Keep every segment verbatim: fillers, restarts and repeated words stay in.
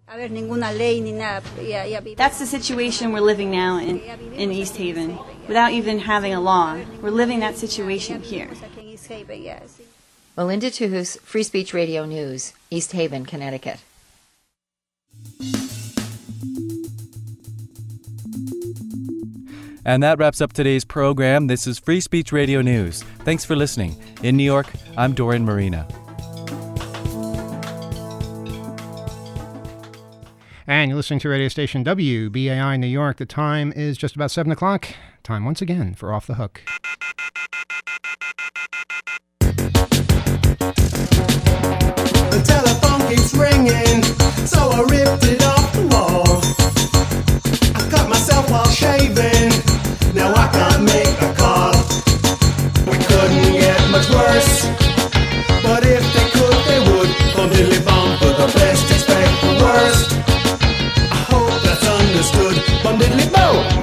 That's the situation we're living now in, in East Haven, without even having a law. We're living that situation here. Melinda Tuhus, Free Speech Radio News, East Haven, Connecticut. And that wraps up today's program. This is Free Speech Radio News. Thanks for listening. In New York, I'm Dorian Marina. And you're listening to radio station W B A I New York. The time is just about seven o'clock. Time once again for Off the Hook. The telephone keeps ringing, so I ripped it off the wall. I cut myself while shaving, now I can't make a call. We couldn't get much worse, but if they could, they would. Bum diddly bum, but the best expect the worst. I hope that's understood. Bum diddly bum.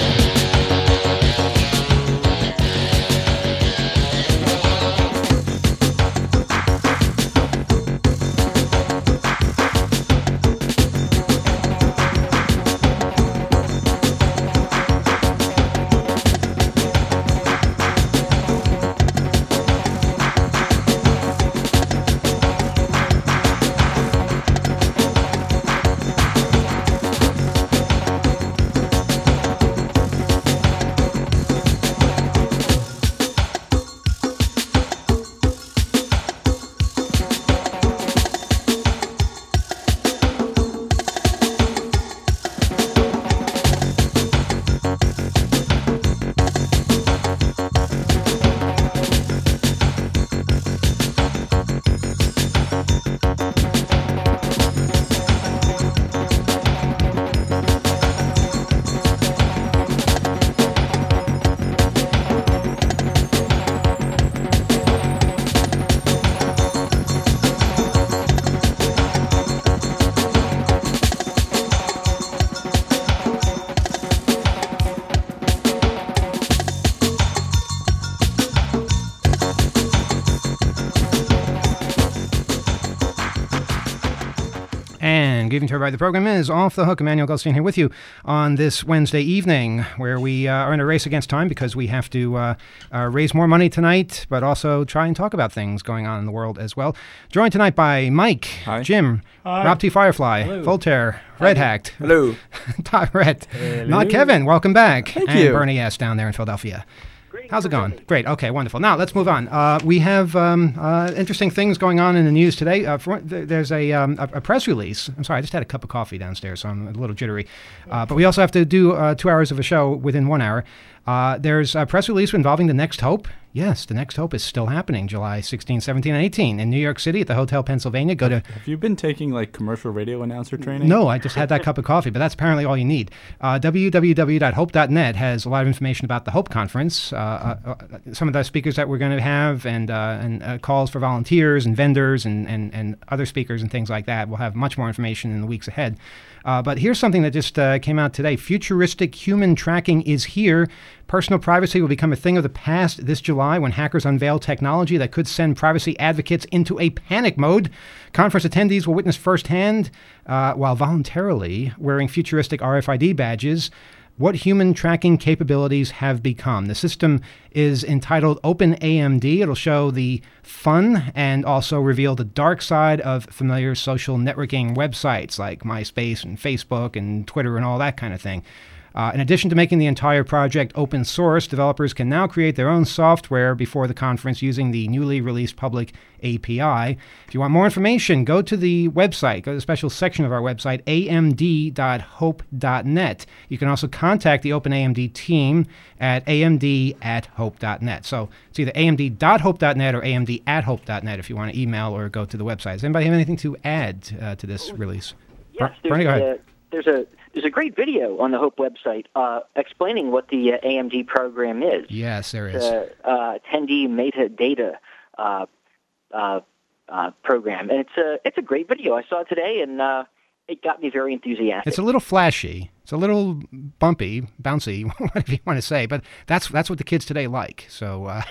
Good evening to everybody. The program is Off the Hook. Emmanuel Goldstein here with you on this Wednesday evening, where we uh, are in a race against time because we have to uh, uh, raise more money tonight, but also try and talk about things going on in the world as well. Joined tonight by Mike, Hi. Jim, Hi. Rob T. Firefly, Hello. Voltaire, Red Hacked, Hello. Tyrett, Hello. not Kevin. Welcome back. Thank and you. Bernie S. down there in Philadelphia. How's it going? Great. Okay, wonderful. Now, let's move on. Uh, we have um, uh, interesting things going on in the news today. Uh, for, th- there's a, um, a, a press release. I'm sorry, I just had a cup of coffee downstairs, so I'm a little jittery. Uh, but we also have to do uh, two hours of a show within one hour. Uh, there's a press release involving the Next Hope. Yes, the Next Hope is still happening, July sixteenth, seventeenth, and eighteenth in New York City at the Hotel Pennsylvania. Go to. Have you been taking like commercial radio announcer training? No, I just had that cup of coffee, but that's apparently all you need. Uh, w w w dot hope dot net has a lot of information about the Hope Conference, uh, uh, uh, some of the speakers that we're going to have, and uh, and uh, calls for volunteers and vendors and, and, and other speakers and things like that. We'll have much more information in the weeks ahead. Uh, but here's something that just uh, came out today. Futuristic human tracking is here. Personal privacy will become a thing of the past this July when hackers unveil technology that could send privacy advocates into a panic mode. Conference attendees will witness firsthand, uh, while voluntarily wearing futuristic R F I D badges, what human tracking capabilities have become. The system is entitled OpenAMD. It'll show the fun and also reveal the dark side of familiar social networking websites like MySpace and Facebook and Twitter and all that kind of thing. Uh, in addition to making the entire project open source, developers can now create their own software before the conference using the newly released public A P I. If you want more information, go to the website. Go to the special section of our website, a m d dot hope dot net. You can also contact the OpenAMD team at a m d at hope dot net. So it's either a m d dot hope dot net or a m d at hope dot net if you want to email or go to the website. Does anybody have anything to add uh, to this release? Yes, Ber- Bernie, go ahead. A, there's a There's a great video on the Hope website uh, explaining what the uh, A M D program is. Yes, there is. The uh, attendee metadata uh, uh, uh, program, and it's a it's a great video. I saw it today, and uh, it got me very enthusiastic. It's a little flashy. It's a little bumpy, bouncy, whatever you want to say, but that's that's what the kids today like. So, uh,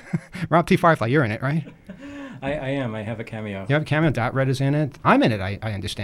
Rob T. Firefly, you're in it, right? I, I am. I have a cameo. You have a cameo. Dot Red is in it. I'm in it, I, I understand.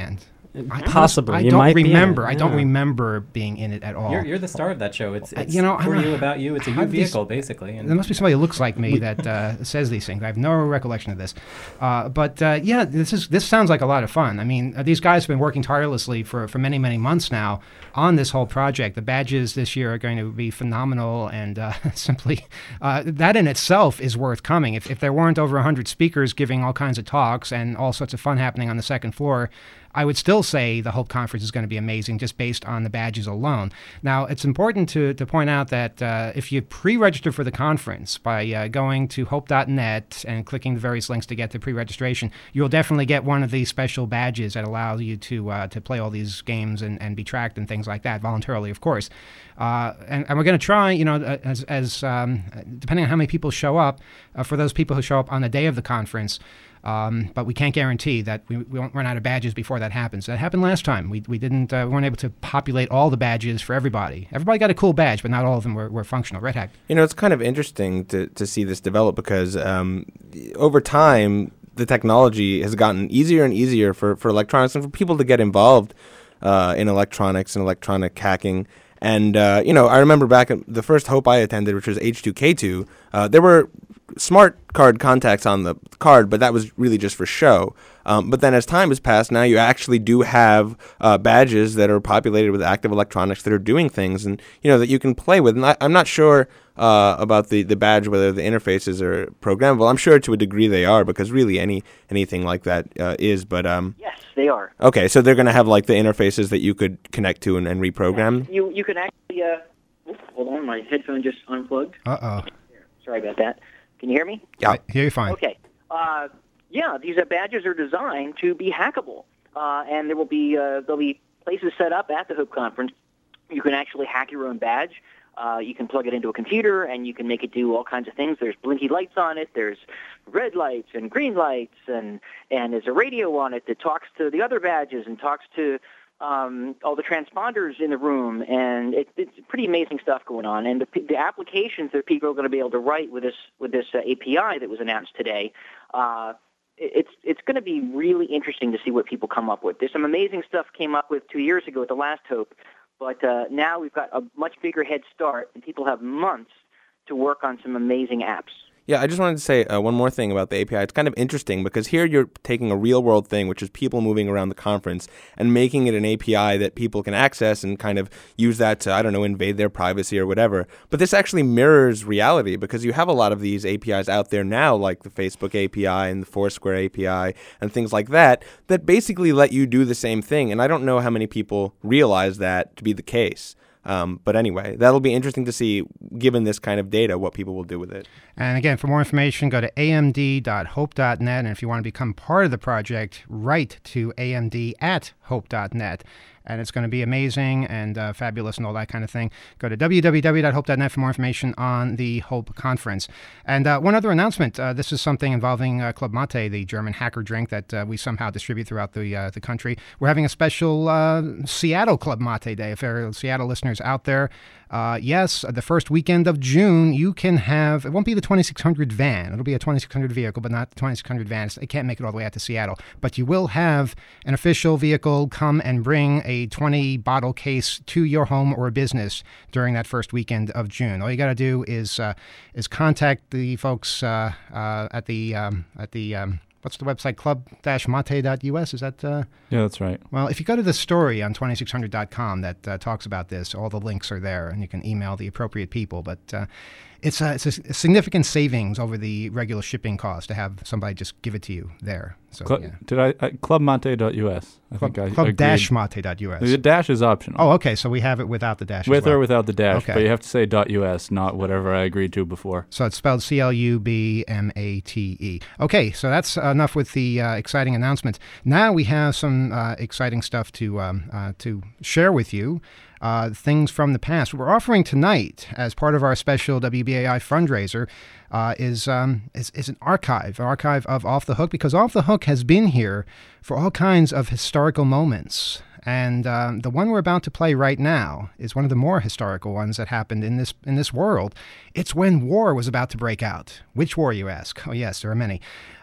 I Possibly. I You don't might be in it, remember. I don't yeah. remember being in it at all. You're, you're the star of that show. It's, Uh, it's you know, for I'm you, not- about you. It's a I you have these- vehicle, basically. And There must be somebody who looks like me that uh, says these things. I have no recollection of this. Uh, but uh, yeah, this is this sounds like a lot of fun. I mean, uh, these guys have been working tirelessly for, for many, many months now on this whole project. The badges this year are going to be phenomenal, and uh, simply uh, that in itself is worth coming. If, if there weren't over one hundred speakers giving all kinds of talks and all sorts of fun happening on the second floor, I would still say the Hope Conference is going to be amazing just based on the badges alone. Now, it's important to, to point out that uh, if you pre-register for the conference by uh, going to hope dot net and clicking the various links to get to pre-registration, you'll definitely get one of these special badges that allow you to uh, to play all these games and, and be tracked and things like that, voluntarily, of course. Uh, and, and we're going to try, you know, as, as um, depending on how many people show up, uh, for those people who show up on the day of the conference, Um, but we can't guarantee that we, we won't run out of badges before that happens. That happened last time. We, we didn't uh, we weren't able to populate all the badges for everybody. Everybody got a cool badge, but not all of them were, were functional. Red Hack. You know, it's kind of interesting to, to see this develop because um, over time, the technology has gotten easier and easier for, for electronics and for people to get involved uh, in electronics and electronic hacking. And, uh, you know, I remember back at the first Hope I attended, which was H two K two, uh, there were smart card contacts on the card, but that was really just for show. Um, but then as time has passed, now you actually do have uh, badges that are populated with active electronics that are doing things and, you know, that you can play with. And I, I'm not sure uh, about the, the badge, whether the interfaces are programmable. I'm sure to a degree they are because really any anything like that uh, is. But um, Yes, they are. okay, so they're going to have like the interfaces that you could connect to and, and reprogram? You you can actually. Uh, oops, hold on, my headphone just unplugged. Uh-oh. Sorry about that. Can you hear me? Yeah. I hear you fine. Okay. Uh, yeah, these uh, badges are designed to be hackable, uh, and there will be uh, there'll be places set up at the Hope Conference. You can actually hack your own badge. Uh, you can plug it into a computer, and you can make it do all kinds of things. There's blinky lights on it. There's red lights and green lights, and and there's a radio on it that talks to the other badges and talks to um, all the transponders in the room, and it, it's pretty amazing stuff going on. And the, the applications that people are going to be able to write with this with this uh, A P I that was announced today, uh, it, it's it's going to be really interesting to see what people come up with. There's some amazing stuff came up with two years ago at the last Hope, but uh, now we've got a much bigger head start, and people have months to work on some amazing apps. Yeah, I just wanted to say uh, one more thing about the A P I. It's kind of interesting because here you're taking a real-world thing, which is people moving around the conference, and making it an A P I that people can access and kind of use that to, I don't know, invade their privacy or whatever. But this actually mirrors reality because you have a lot of these A P Is out there now, like the Facebook A P I and the Foursquare A P I and things like that, that basically let you do the same thing. And I don't know how many people realize that to be the case. Um, but anyway, that'll be interesting to see, given this kind of data, what people will do with it. And again, for more information, go to a m d dot hope dot net. And if you want to become part of the project, write to a m d at hope dot net. And it's going to be amazing and uh, fabulous and all that kind of thing. Go to w w w dot hope dot net for more information on the Hope Conference. And uh, one other announcement. Uh, this is something involving uh, Club Mate, the German hacker drink that uh, we somehow distribute throughout the uh, the country. We're having a special uh, Seattle Club Mate Day. If there are Seattle listeners out there, uh, yes, the first weekend of June, you can have, it won't be the twenty-six hundred van. It'll be a twenty-six hundred vehicle, but not the twenty-six hundred van. It can't make it all the way out to Seattle. But you will have an official vehicle come and bring a twenty bottle case to your home or business during that first weekend of June. All you got to do is uh, is contact the folks uh, uh, at the um, at the um, what's the website, club dash mate dot u s. Is that? Uh, yeah, that's right. Well, if you go to the story on twenty-six hundred dot com that uh, talks about this, all the links are there, and you can email the appropriate people. But uh, it's a, it's a significant savings over the regular shipping cost to have somebody just give it to you there. So, Cl- yeah. Did I, I club mate dot u s? I Club, think I club agreed. dash mate dot u s. The dash is optional. Oh, okay. So we have it without the dash. With as well. or without the dash, Okay. but you have to say .us, not whatever I agreed to before. So it's spelled C L U B M A T E. Okay, so that's enough with the uh, exciting announcements. Now we have some uh, exciting stuff to um, uh, to share with you. Uh, things from the past. What we're offering tonight as part of our special W B A I fundraiser uh, is, um, is is an archive, an archive of Off the Hook, because Off the Hook has been here for all kinds of historical moments. And um, the one we're about to play right now is one of the more historical ones that happened in this in this world. It's when war was about to break out. Which war, you ask? Oh, yes, there are many.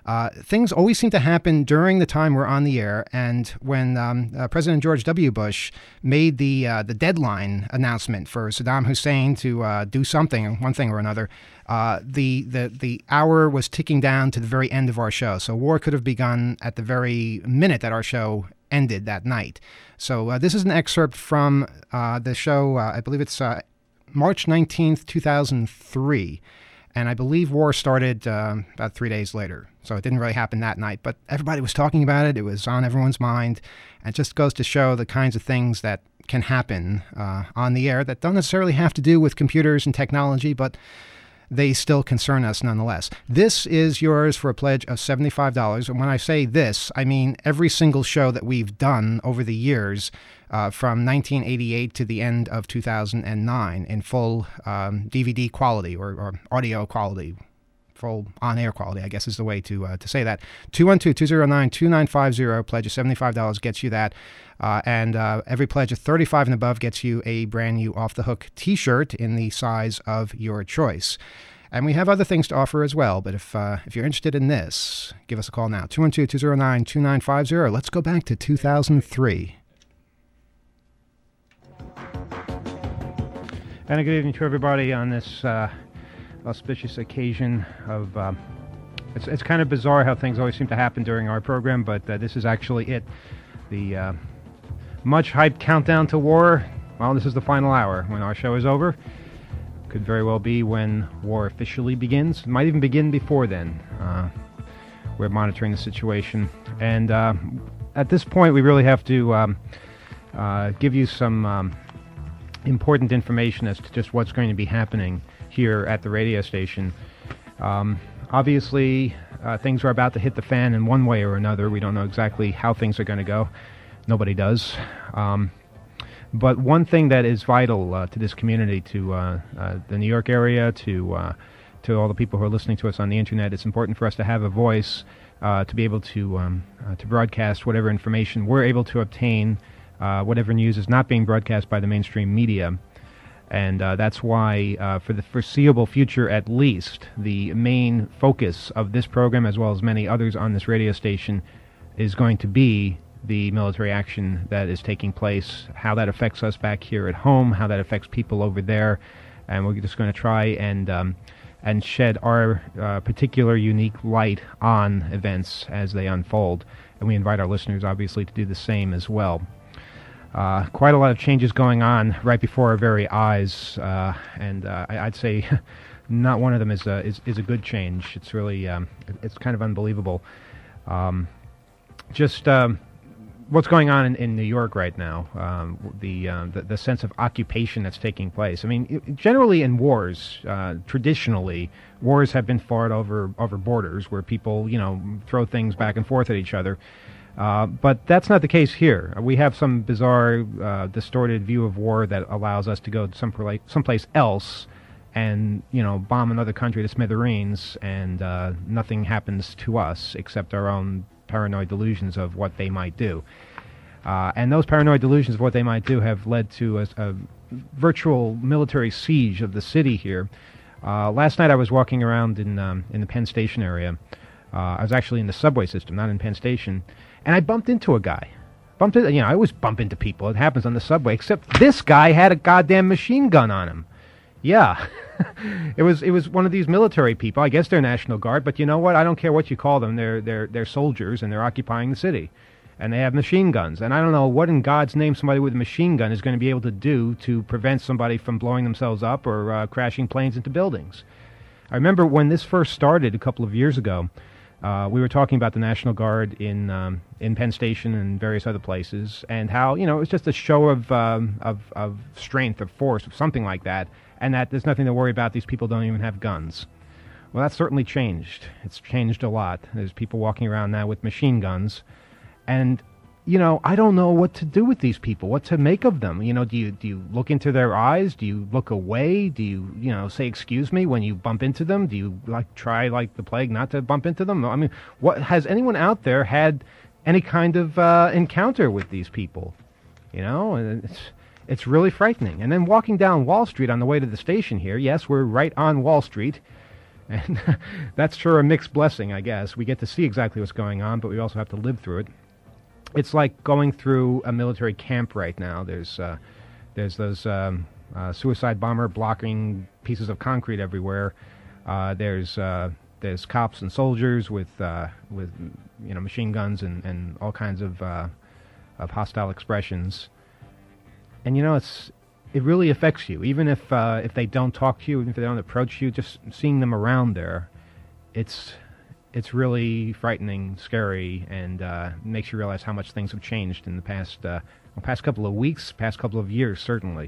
Uh, things always seem to happen during the time we're on the air, and when um, uh, President George W. Bush made the uh, the deadline announcement for Saddam Hussein to uh, do something, one thing or another, uh, the, the the hour was ticking down to the very end of our show. So war could have begun at the very minute that our show ended that night. So uh, this is an excerpt from uh, the show, uh, I believe it's uh, March nineteenth, two thousand three. And I believe war started uh, about three days later. So it didn't really happen that night. But everybody was talking about it. It was on everyone's mind. And it just goes to show the kinds of things that can happen uh, on the air that don't necessarily have to do with computers and technology, but they still concern us nonetheless. This is yours for a pledge of seventy-five dollars. And when I say this, I mean every single show that we've done over the years uh, from nineteen eighty-eight to the end of two thousand nine in full um, D V D quality or, or audio quality. Full on-air quality, I guess is the way to uh, to say that. two one two, two zero nine, two nine five zero, pledge of seventy-five dollars gets you that. Uh, and uh, every pledge of thirty-five dollars and above gets you a brand new Off the Hook t-shirt in the size of your choice. And we have other things to offer as well, but if uh, if you're interested in this, give us a call now. two one two, two zero nine, two nine five zero. Let's go back to two thousand three. And a good evening to everybody on this uh, auspicious occasion of, um, it's it's kind of bizarre how things always seem to happen during our program, but uh, this is actually it. The uh, much hyped countdown to war. Well, this is the final hour when our show is over. Could very well be when war officially begins. It might even begin before then. Uh, we're monitoring the situation. And uh, at this point, we really have to um, uh, give you some um, important information as to just what's going to be happening here at the radio station. Um, obviously, uh, things are about to hit the fan in one way or another. We don't know exactly how things are going to go. Nobody does. Um, but one thing that is vital uh, to this community, to uh, uh, the New York area, to uh, to all the people who are listening to us on the internet, it's important for us to have a voice uh, to be able to um, uh, to broadcast whatever information we're able to obtain, uh, whatever news is not being broadcast by the mainstream media. And uh, that's why, uh, for the foreseeable future at least, the main focus of this program, as well as many others on this radio station, is going to be the military action that is taking place, how that affects us back here at home, how that affects people over there. And we're just going to try and um, and shed our uh, particular unique light on events as they unfold. And we invite our listeners, obviously, to do the same as well. Uh, quite a lot of changes going on right before our very eyes, uh, and uh, I, I'd say not one of them is a, is, is a good change. It's really, um, it's kind of unbelievable. Um, just um, what's going on in, in New York right now, um, the, uh, the the sense of occupation that's taking place. I mean, it, generally in wars, uh, traditionally, wars have been fought over, over borders where people, you know, throw things back and forth at each other. Uh, but that's not the case here. We have some bizarre, uh, distorted view of war that allows us to go someplace, someplace else and, you know, bomb another country to smithereens, and uh, nothing happens to us except our own paranoid delusions of what they might do. Uh, and those paranoid delusions of what they might do have led to a, a virtual military siege of the city here. Uh, last night I was walking around in um, in the Penn Station area. Uh, I was actually in the subway system, not in Penn Station. And I bumped into a guy. Bumped into, you know, I always bump into people. It happens on the subway. Except this guy had a goddamn machine gun on him. Yeah. it was it was one of these military people. I guess they're National Guard, but you know what? I don't care what you call them. They're they're they're soldiers, and they're occupying the city. And they have machine guns. And I don't know what in God's name somebody with a machine gun is going to be able to do to prevent somebody from blowing themselves up or uh, crashing planes into buildings. I remember when this first started a couple of years ago, Uh, we were talking about the National Guard in um, in Penn Station and various other places, and how, you know, it was just a show of, um, of of strength, of force, of something like that, and that there's nothing to worry about. These people don't even have guns. Well, that's certainly changed. It's changed a lot. There's people walking around now with machine guns, and, you know, I don't know what to do with these people, what to make of them. You know, do you do you look into their eyes? Do you look away? Do you, you know, say excuse me when you bump into them? Do you, like, try like the plague not to bump into them? I mean, what has anyone out there had any kind of uh, encounter with these people? You know, and it's it's really frightening. And then walking down Wall Street on the way to the station here, yes, we're right on Wall Street. And that's sure a mixed blessing, I guess. We get to see exactly what's going on, but we also have to live through it. It's like going through a military camp right now. There's uh, there's those um, uh, suicide bomber blocking pieces of concrete everywhere. Uh, there's uh, there's cops and soldiers with uh, with you know machine guns and, and all kinds of uh, of hostile expressions. And you know it's it really affects you, even if uh, if they don't talk to you, even if they don't approach you. Just seeing them around there, it's it's really frightening, scary, and uh, makes you realize how much things have changed in the past uh, well, past couple of weeks, past couple of years, certainly.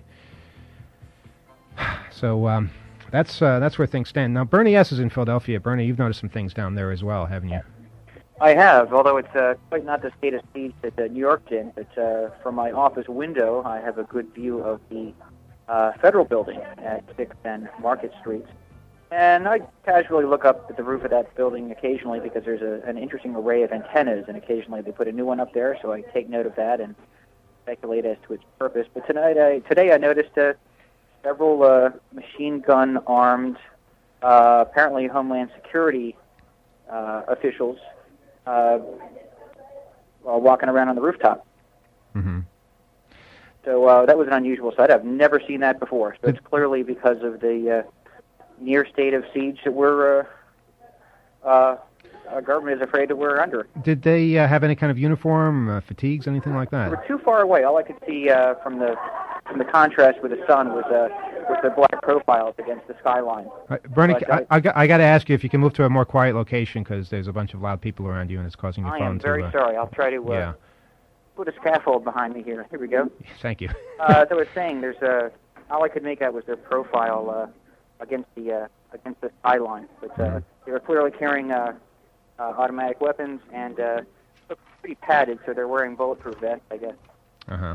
So um, that's uh, that's where things stand now. Bernie S is in Philadelphia. Bernie, you've noticed some things down there as well, haven't you? I have, although it's uh, quite not the state of siege that uh, New York did. But uh, from my office window, I have a good view of the uh, federal building at sixth and Market Streets. And I casually look up at the roof of that building occasionally because there's a, an interesting array of antennas, and occasionally they put a new one up there, so I take note of that and speculate as to its purpose. But tonight, I, today I noticed uh, several uh, machine gun-armed, uh, apparently Homeland Security uh, officials uh, while walking around on the rooftop. Mm-hmm. So uh, that was an unusual sight. I've never seen that before. So it's clearly because of the uh, near state of siege that we're, uh, uh, our government is afraid that we're under. Did they uh, have any kind of uniform, uh, fatigues, anything like that? We're too far away. All I could see uh, from the from the contrast with the sun was uh, was the black profiles against the skyline. Uh, Bernie, But, I, uh, I, got, I got to ask you if you can move to a more quiet location because there's a bunch of loud people around you and it's causing your I phone am to... very uh, sorry. I'll try to uh, yeah, put a scaffold behind me here. Here we go. thank you. uh, as I was saying, there's uh, all I could make out was their profile uh, against the uh, against the skyline. But uh, they were clearly carrying uh, uh, automatic weapons and uh, look pretty padded, so they're wearing bulletproof vests, I guess. Uh-huh.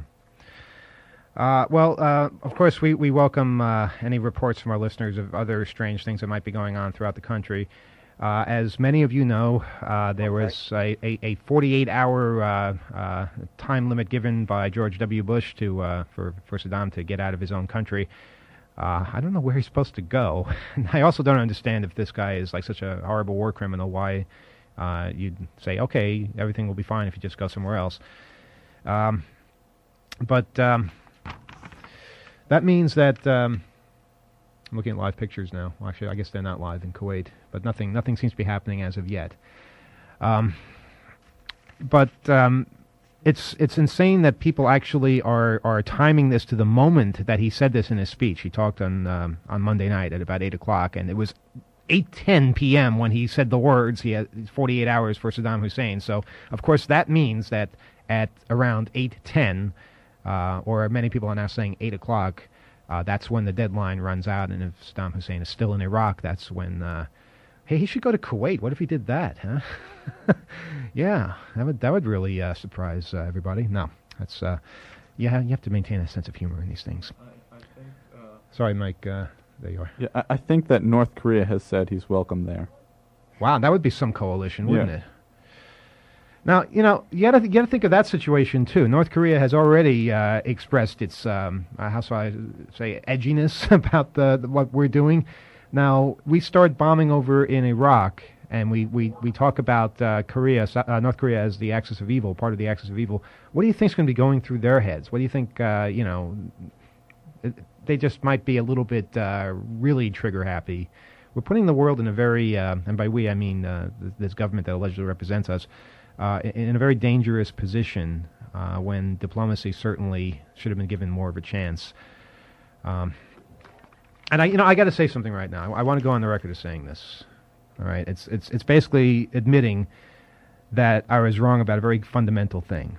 Uh, well, uh, of course, we, we welcome uh, any reports from our listeners of other strange things that might be going on throughout the country. Uh, as many of you know, uh, there Okay. was a, a, a forty-eight hour uh, uh, time limit given by George W. Bush to uh, for, for Saddam to get out of his own country. Uh, I don't know where he's supposed to go. And I also don't understand if this guy is like such a horrible war criminal, why uh, you'd say, okay, everything will be fine if you just go somewhere else. Um, but... Um, That means that um, I'm looking at live pictures now. Well, actually, I guess they're not live in Kuwait, but nothing nothing seems to be happening as of yet. Um, but um, it's it's insane that people actually are, are timing this to the moment that he said this in his speech. He talked on um, on Monday night at about eight o'clock, and it was eight ten p.m. when he said the words. He had forty-eight hours for Saddam Hussein. So, of course, that means that at around eight ten, Uh, or many people are now saying eight o'clock, uh, that's when the deadline runs out, and if Saddam Hussein is still in Iraq, that's when, uh, hey, he should go to Kuwait. What if he did that, huh? Yeah, that would that would really uh, surprise uh, everybody. No, that's, uh, yeah, you have to maintain a sense of humor in these things. I, I think, uh, Sorry, Mike, uh, there you are. yeah, I, I think that North Korea has said he's welcome there. Wow, that would be some coalition, wouldn't Yeah. it? Now, you know, you got to you got to think of that situation too. North Korea has already uh, expressed its um, uh, how shall I say edginess about the, the what we're doing. Now we start bombing over in Iraq, and we we, we talk about uh, Korea, uh, North Korea as the axis of evil, part of the axis of evil. What do you think is going to be going through their heads? What do you think? Uh, you know, it, they just might be a little bit uh, really trigger happy. We're putting the world in a very, uh, and by we I mean uh, this government that allegedly represents us. Uh, in, in a very dangerous position uh, when diplomacy certainly should have been given more of a chance. Um, and I, you know, I got to say something right now. I, I want to go on the record as saying this. All right, it's it's it's basically admitting that I was wrong about a very fundamental thing.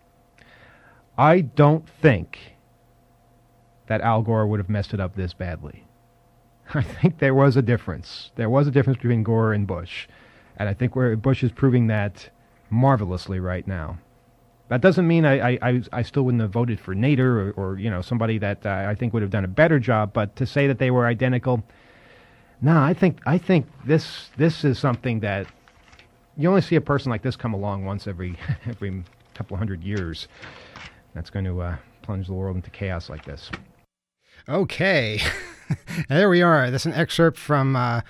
I don't think that Al Gore would have messed it up this badly. I think there was a difference. There was a difference between Gore and Bush, and I think where Bush is proving that marvelously right now. That doesn't mean I, I, I, I still wouldn't have voted for Nader or, or you know somebody that uh, I think would have done a better job. But to say that they were identical, no, I think I think this this is something that you only see a person like this come along once every every couple of hundred years. That's going to uh, plunge the world into chaos like this. Okay, there we are. That's an excerpt from. Uh,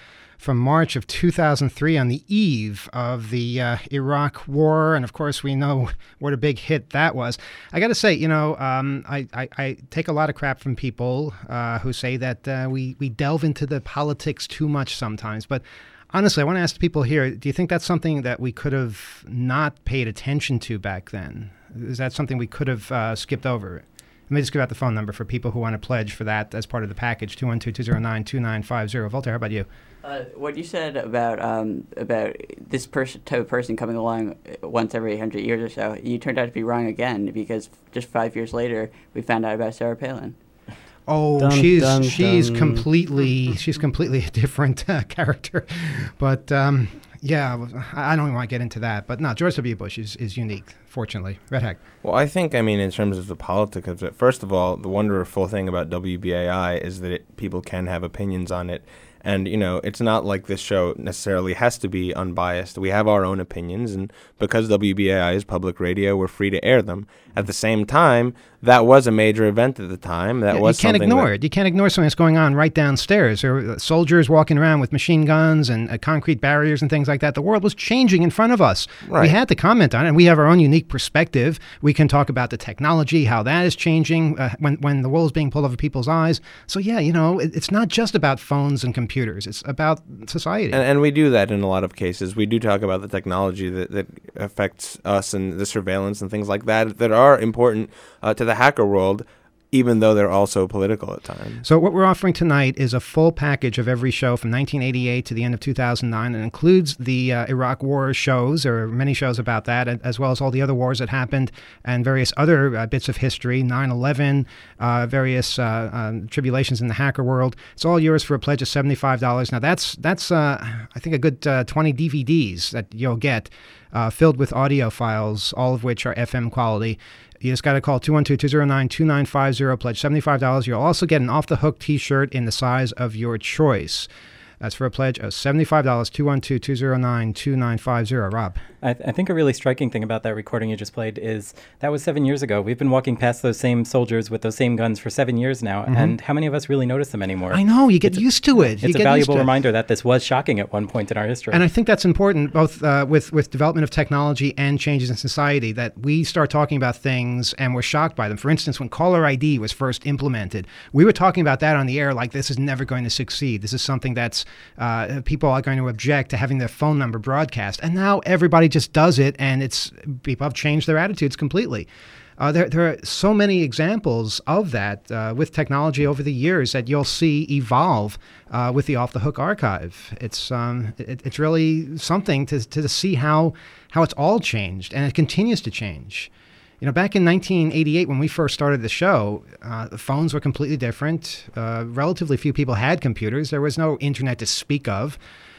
from March of two thousand three on the eve of the uh, Iraq War. And of course, we know what a big hit that was. I got to say, you know, um, I, I, I take a lot of crap from people uh, who say that uh, we, we delve into the politics too much sometimes. But honestly, I want to ask people here, do you think that's something that we could have not paid attention to back then? Is that something we could have uh, skipped over? Let me just give out the phone number for people who want to pledge for that as part of the package, two one two, two zero nine, two nine five zero. Voltaire, how about you? Uh, what you said about um, about this person, type of person coming along once every hundred years or so, you turned out to be wrong again, because just five years later, we found out about Sarah Palin. Oh, Dun, she's dun, she's dun. completely she's completely a different uh, character, but um, yeah, I don't even want to get into that. But no, George W. Bush is, is unique, fortunately. Red Hack. Well, I think, I mean, in terms of the politics of it, first of all, the wonderful thing about W B A I is that it, people can have opinions on it. And, you know, it's not like this show necessarily has to be unbiased. We have our own opinions, and because W B A I is public radio, we're free to air them. At the same time, that was a major event at the time. That Yeah, was you can't something ignore that, it. You can't ignore something that's going on right downstairs. There were soldiers walking around with machine guns and uh, concrete barriers and things like that. The world was changing in front of us. Right. We had to comment on it, and we have our own unique perspective. We can talk about the technology, how that is changing uh, when, when the wool is being pulled over people's eyes. So, yeah, you know, it, it's not just about phones and computers. It's about society. And, and we do that in a lot of cases. We do talk about the technology that, that affects us and the surveillance and things like that that are important uh, to the hacker world, even though they're also political at times. So what we're offering tonight is a full package of every show from nineteen eighty-eight to the end of two thousand nine. It includes the uh, Iraq War shows. There are many shows about that, as well as all the other wars that happened and various other uh, bits of history, nine eleven, uh, various uh, um, tribulations in the hacker world. It's all yours for a pledge of seventy-five dollars. Now, that's, that's uh, I think, a good uh, twenty D V Ds that you'll get uh, filled with audio files, all of which are F M quality. You just got to call two one two, two zero nine, two nine five zero, pledge seventy-five dollars. You'll also get an Off the Hook t-shirt in the size of your choice. That's for a pledge of seventy-five dollars, two one two, two zero nine, two nine five zero. Rob. I, th- I think a really striking thing about that recording you just played is that was seven years ago. We've been walking past those same soldiers with those same guns for seven years now, Mm-hmm. and how many of us really notice them anymore? I know, you get It's a- used to it. You It's a get valuable used to it. reminder that this was shocking at one point in our history. And I think that's important, both uh, with, with development of technology and changes in society, that we start talking about things and we're shocked by them. For instance, when caller I D was first implemented, we were talking about that on the air like this is never going to succeed. This is something that's, uh, people are going to object to having their phone number broadcast. And now everybody just does it, and it's people have changed their attitudes completely. Uh, there, there are so many examples of that uh, with technology over the years that you'll see evolve uh, with the Off the Hook archive. It's um, it, it's really something to to see how how it's all changed, and it continues to change. You know, back in nineteen eighty-eight, when we first started the show, uh, the phones were completely different. Uh, relatively few people had computers. There was no internet to speak of.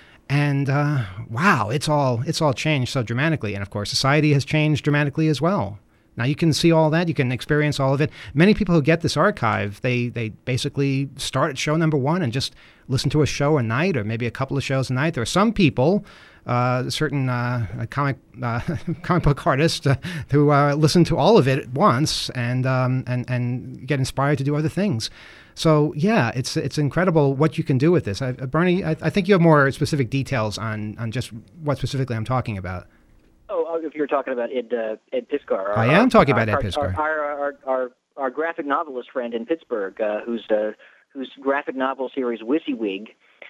And uh, wow, it's all it's all changed so dramatically. And of course, society has changed dramatically as well. Now you can see all that, you can experience all of it. Many people who get this archive, they they basically start at show number one and just listen to a show a night, or maybe a couple of shows a night. There are some people, uh, certain uh, comic uh, comic book artists, uh, who uh, listen to all of it at once and um, and and get inspired to do other things. So yeah, it's it's incredible what you can do with this. I, Bernie, I, I think you have more specific details on, on just what specifically I'm talking about. Oh, if you're talking about Ed uh, Ed Piskar. Our, I am talking our, about our, Ed Piskar. Our, our, our, our, our graphic novelist friend in Pittsburgh, uh, whose uh, whose graphic novel series WYSIWYG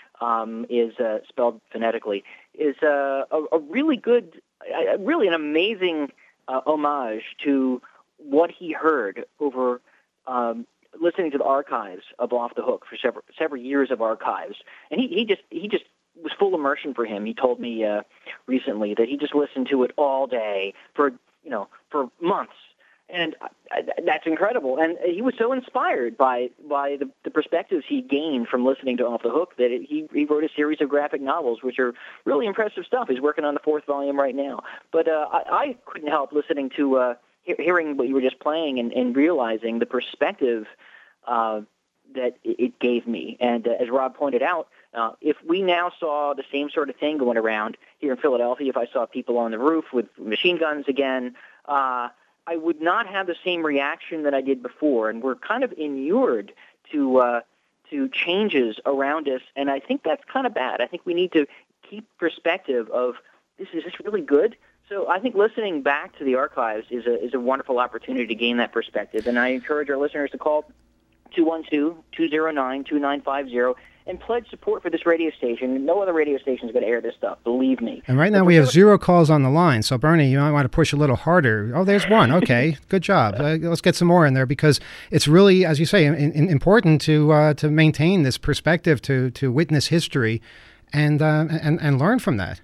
um, is uh, spelled phonetically, is uh, a, a really good, uh, really an amazing uh, homage to what he heard over um, listening to the archives of Off the Hook for several several years of archives, and he, he just he just was full immersion for him. He told me uh, recently that he just listened to it all day for you know for months, and I, I, that's incredible. And he was so inspired by by the, the perspectives he gained from listening to Off the Hook that it, he he wrote a series of graphic novels, which are really impressive stuff. He's working on the fourth volume right now. But uh, I, I couldn't help listening to. Uh, hearing what you were just playing and, and realizing the perspective uh, that it gave me. And uh, as Rob pointed out, uh, if we now saw the same sort of thing going around here in Philadelphia, if I saw people on the roof with machine guns again, uh, I would not have the same reaction that I did before. And we're kind of inured to uh, to changes around us, and I think that's kind of bad. I think we need to keep perspective of this is this really good? So I think listening back to the archives is a is a wonderful opportunity to gain that perspective, and I encourage our listeners to call two one two, two zero nine, two nine five zero and pledge support for this radio station. No other radio station is going to air this stuff, believe me. And right now we have zero calls on the line. So, Bernie, you might want to push a little harder. Oh, there's one. Okay, good job. Uh, let's get some more in there because it's really, as you say, in, in, important to uh, to maintain this perspective, to to witness history and uh, and, and learn from that.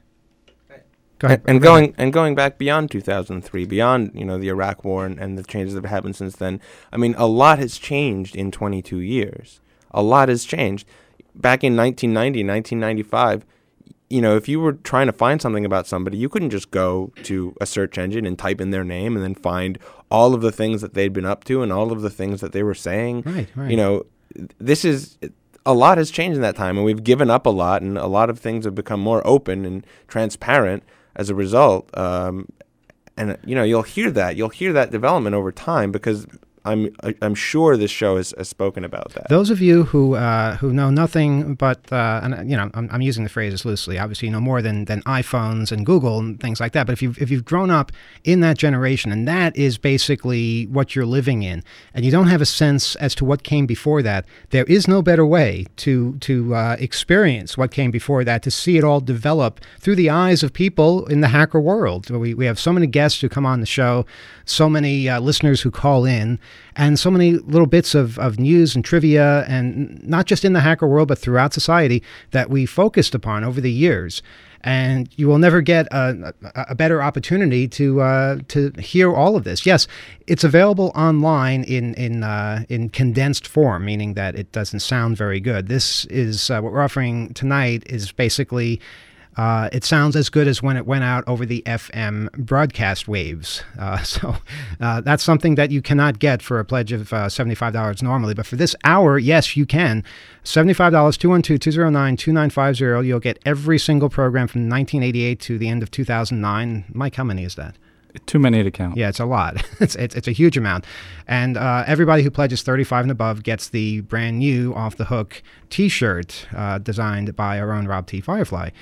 Go ahead. And, and going and going back beyond two thousand three, beyond you know the Iraq War and, and the changes that have happened since then. I mean, a lot has changed in twenty-two years. A lot has changed. Back in nineteen ninety, nineteen ninety-five, you know, if you were trying to find something about somebody, you couldn't just go to a search engine and type in their name and then find all of the things that they'd been up to and all of the things that they were saying. Right, right. You know, this is a lot has changed in that time, and we've given up a lot, and a lot of things have become more open and transparent as a result. Um, and you know, you'll hear that you'll hear that development over time because I'm I'm sure this show has, has spoken about that. Those of you who uh, who know nothing but, uh, and you know, I'm, I'm using the phrases loosely. Obviously, you know more than, than iPhones and Google and things like that. But if you've if you've grown up in that generation, and that is basically what you're living in, and you don't have a sense as to what came before that, there is no better way to to uh, experience what came before that, to see it all develop through the eyes of people in the hacker world. We we have so many guests who come on the show, so many uh, listeners who call in. And so many little bits of, of news and trivia, and not just in the hacker world, but throughout society, that we focused upon over the years. And you will never get a, a, a better opportunity to uh, to hear all of this. Yes, it's available online in in uh, in condensed form, meaning that it doesn't sound very good. This is uh, what we're offering tonight is basically. Uh, it sounds as good as when it went out over the F M broadcast waves. Uh, so uh, that's something that you cannot get for a pledge of uh, seventy-five dollars normally. But for this hour, yes, you can. seventy-five dollars, two one two, two zero nine, two nine five zero. You'll get every single program from nineteen eighty-eight to the end of two thousand nine. Mike, how many is that? Too many to count. Yeah, it's a lot. it's, it's it's a huge amount. And uh, everybody who pledges thirty-five and above gets the brand new Off the Hook T-shirt uh, designed by our own Rob T. Firefly.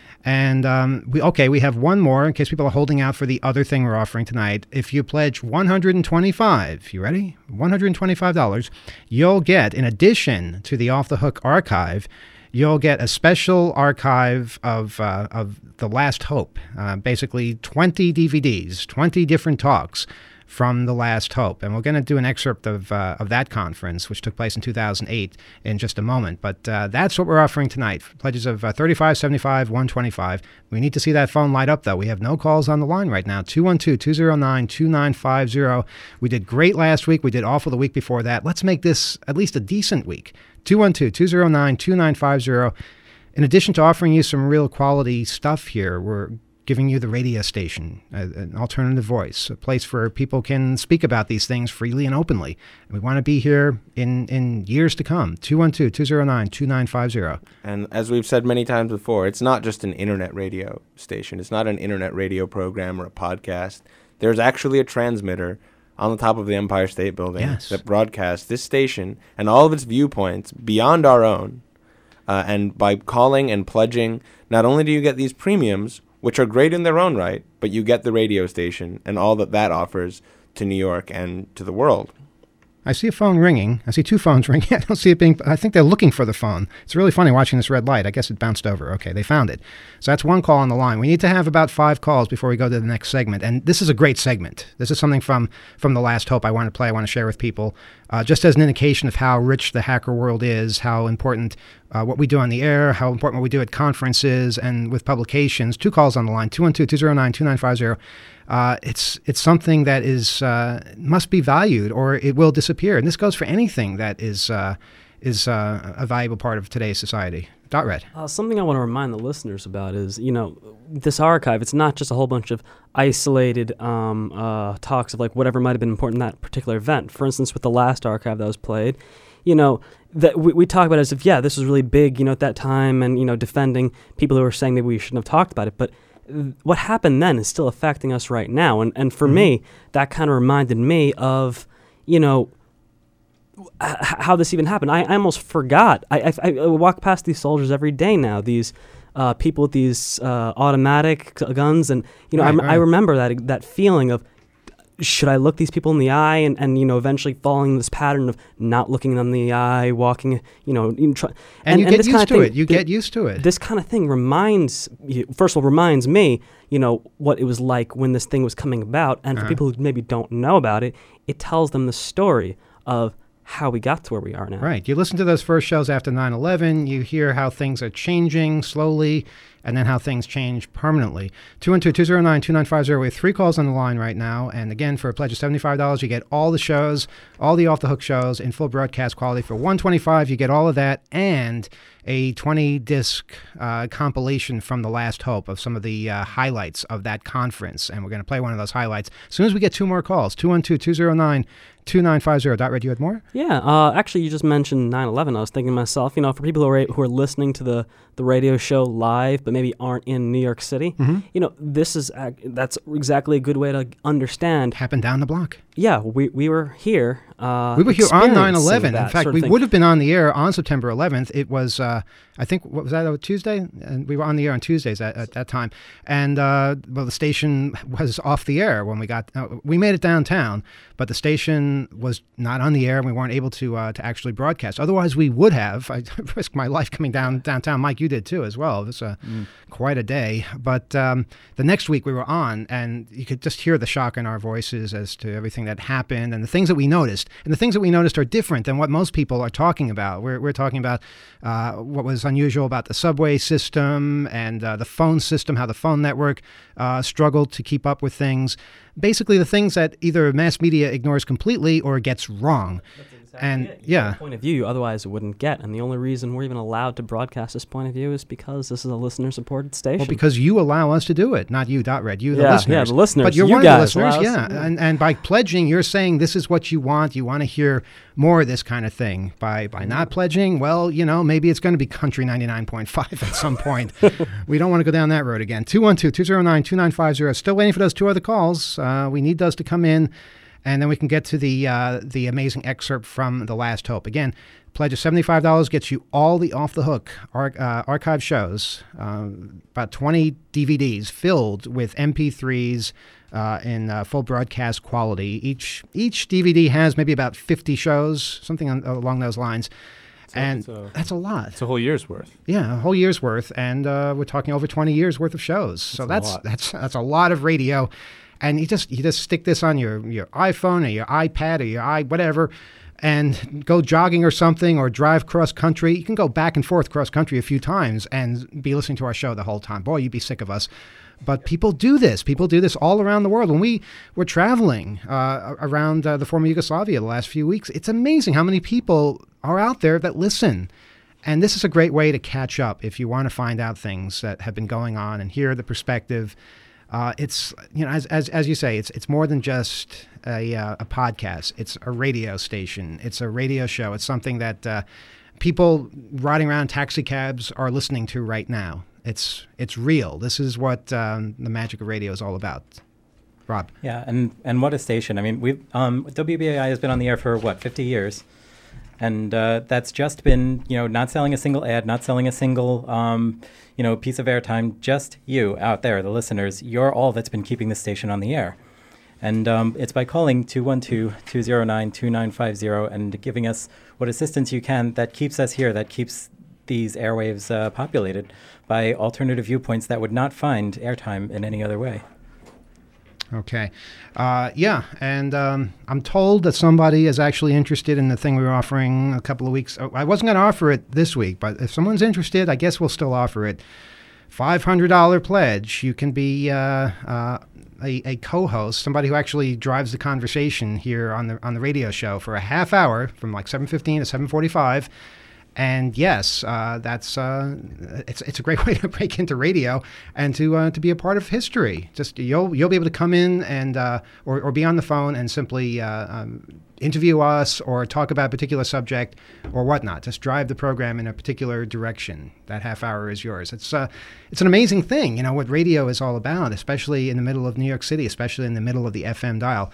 And um, we okay, we have one more in case people are holding out for the other thing we're offering tonight. If you pledge one hundred twenty-five dollars, you ready? one hundred twenty-five dollars, you'll get, in addition to the Off the Hook archive, you'll get a special archive of uh, of The Last Hope. Uh, basically, twenty D V Ds, twenty different talks from The Last Hope. And we're going to do an excerpt of uh, of that conference, which took place in two thousand eight, in just a moment. But uh, that's what we're offering tonight. Pledges of uh, thirty-five, seventy-five, one twenty-five. We need to see that phone light up, though. We have no calls on the line right now. two one two, two zero nine, two nine five zero. We did great last week. We did awful the week before that. Let's make this at least a decent week. two one two, two zero nine, two nine five zero. In addition to offering you some real quality stuff here, we're giving you the radio station, uh, an alternative voice, a place where people can speak about these things freely and openly. And we want to be here in, in years to come. two one two, two zero nine, two nine five zero. And as we've said many times before, it's not just an internet radio station. It's not an internet radio program or a podcast. There's actually a transmitter on the top of the Empire State Building yes. that broadcasts this station and all of its viewpoints beyond our own. Uh, and by calling and pledging, not only do you get these premiums, which are great in their own right, but you get the radio station and all that that offers to New York and to the world. I see a phone ringing. I see two phones ringing. I don't see it being... I think they're looking for the phone. It's really funny watching this red light. I guess it bounced over. Okay, they found it. So that's one call on the line. We need to have about five calls before we go to the next segment. And this is a great segment. This is something from, from The Last Hope I want to play, I want to share with people, uh, just as an indication of how rich the hacker world is, how important uh, what we do on the air, how important what we do at conferences and with publications. Two calls on the line, two one two, two zero nine, two nine five zero. Uh, it's it's something that is uh, must be valued, or it will disappear. And this goes for anything that is uh, is uh, a valuable part of today's society. Dot Red. Uh, something I want to remind the listeners about is, you know, this archive. It's not just a whole bunch of isolated um, uh, talks of like whatever might have been important in that particular event. For instance, with the last archive that was played, you know, that we, we talk about it as if, yeah, this was really big, you know, at that time, and you know, defending people who were saying maybe we shouldn't have talked about it, but what happened then is still affecting us right now. And and for mm-hmm. me, that kind of reminded me of, you know, h- how this even happened. I, I almost forgot. I, I, I walk past these soldiers every day now. These uh, people with these uh, automatic guns, and you know, Right, I, right. I remember that that feeling of, should I look these people in the eye, and, and you know, eventually following this pattern of not looking them in the eye, walking, you know, even try, And you get this used kind of to thing, it. You th- get used to it. This kind of thing reminds you, first of all, reminds me, you know, what it was like when this thing was coming about, and for Uh-huh. people who maybe don't know about it, it tells them the story of how we got to where we are now. Right. You listen to those first shows after nine eleven, you hear how things are changing slowly, and then how things change permanently. two one two, two zero nine, two nine five zero. We have three calls on the line right now. And again, for a pledge of seventy-five dollars, you get all the shows, all the off-the-hook shows in full broadcast quality. For one hundred twenty-five dollars, you get all of that and a twenty-disc uh, compilation from The Last Hope of some of the uh, highlights of that conference. And we're going to play one of those highlights as soon as we get two more calls. two one two, two zero nine, two nine five zero. Dot Red, you had more? Yeah, uh, actually, you just mentioned nine eleven. I was thinking to myself, you know, for people who are who are listening to the, the radio show live, but maybe aren't in New York City, Mhm. you know, this is ac- that's exactly a good way to understand. Happened down the block. Yeah, we we were here. Uh, We were here on nine experiencing eleven. that In fact, sort of we thing. would have been on the air on September eleventh. It was, uh, I think, what was that, a Tuesday? And we were on the air on Tuesdays at, at that time. And, uh, well, the station was off the air when we got, uh, we made it downtown, but the station was not on the air and we weren't able to uh, to actually broadcast. Otherwise, we would have. I risked my life coming down downtown. Mike, you did too as well. It was uh, Mm. quite a day. But um, the next week we were on, and you could just hear the shock in our voices as to everything that happened and the things that we noticed. And the things that we noticed are different than what most people are talking about. We're, we're talking about uh, what was unusual about the subway system and uh, the phone system, how the phone network uh, struggled to keep up with things. Basically, the things that either mass media ignores completely or gets wrong. And yeah, point of view you otherwise wouldn't get, and the only reason we're even allowed to broadcast this point of view is because this is a listener-supported station. well, because you allow us to do it, not you, Dot Red. You, the Yeah, yeah, listeners. the listeners. But you're You one of the guys listeners, allow us yeah. to do it. And and by pledging, you're saying this is what you want. You want to hear more of this kind of thing. By by not pledging, well, you know, maybe it's going to be Country ninety-nine point five at some point. We don't want to go down that road again. two one two, two zero nine, two nine five zero. Still waiting for those two other calls. Uh, we need those to come in. And then we can get to the uh, the amazing excerpt from The Last Hope. Again, pledge of seventy-five dollars gets you all the off-the-hook ar- uh, archive shows, um, about twenty D V Ds filled with M P threes uh, in uh, full broadcast quality. Each each D V D has maybe about fifty shows, something on, along those lines. So and it's a- that's a lot. It's a whole year's worth. Yeah, a whole year's worth, and uh, we're talking over twenty years worth of shows. So That's a that's lot. that's that's a lot of radio, and you just you just stick this on your your iPhone or your iPad or your i whatever, and go jogging or something, or drive cross country. You can go back and forth cross country a few times and be listening to our show the whole time. Boy, you'd be sick of us. But people do this. People do this all around the world. When we were traveling uh, around uh, the former Yugoslavia the last few weeks, it's amazing how many people are out there that listen. And this is a great way to catch up if you want to find out things that have been going on and hear the perspective. Uh, it's, you know, as, as as you say, it's it's more than just a uh, a podcast. It's a radio station. It's a radio show. It's something that uh, people riding around taxi cabs are listening to right now. It's it's real. This is what um, the magic of radio is all about. Rob. Yeah, and, and what a station. I mean, we've um, W B A I has been on the air for, what, fifty years? And uh, that's just been, you know, not selling a single ad, not selling a single, um, you know, piece of airtime, just you out there, the listeners. You're all that's been keeping the station on the air. And um, it's by calling two one two, two zero nine, two nine five zero and giving us what assistance you can that keeps us here, that keeps these airwaves uh, populated by alternative viewpoints that would not find airtime in any other way. Okay. Uh, yeah, and um, I'm told that somebody is actually interested in the thing we were offering a couple of weeks. Oh, I wasn't going to offer it this week, but if someone's interested, I guess we'll still offer it. five hundred dollars pledge. You can be uh, uh, a, a co-host, somebody who actually drives the conversation here on the on the radio show for a half hour from like seven fifteen to seven forty-five. And yes, uh, that's uh, it's it's a great way to break into radio and to uh, to be a part of history. Just you'll you'll be able to come in and uh, or or be on the phone and simply uh, um, interview us or talk about a particular subject or whatnot. Just drive the program in a particular direction. That half hour is yours. It's uh, it's an amazing thing, you know, what radio is all about, especially in the middle of New York City, especially in the middle of the F M dial.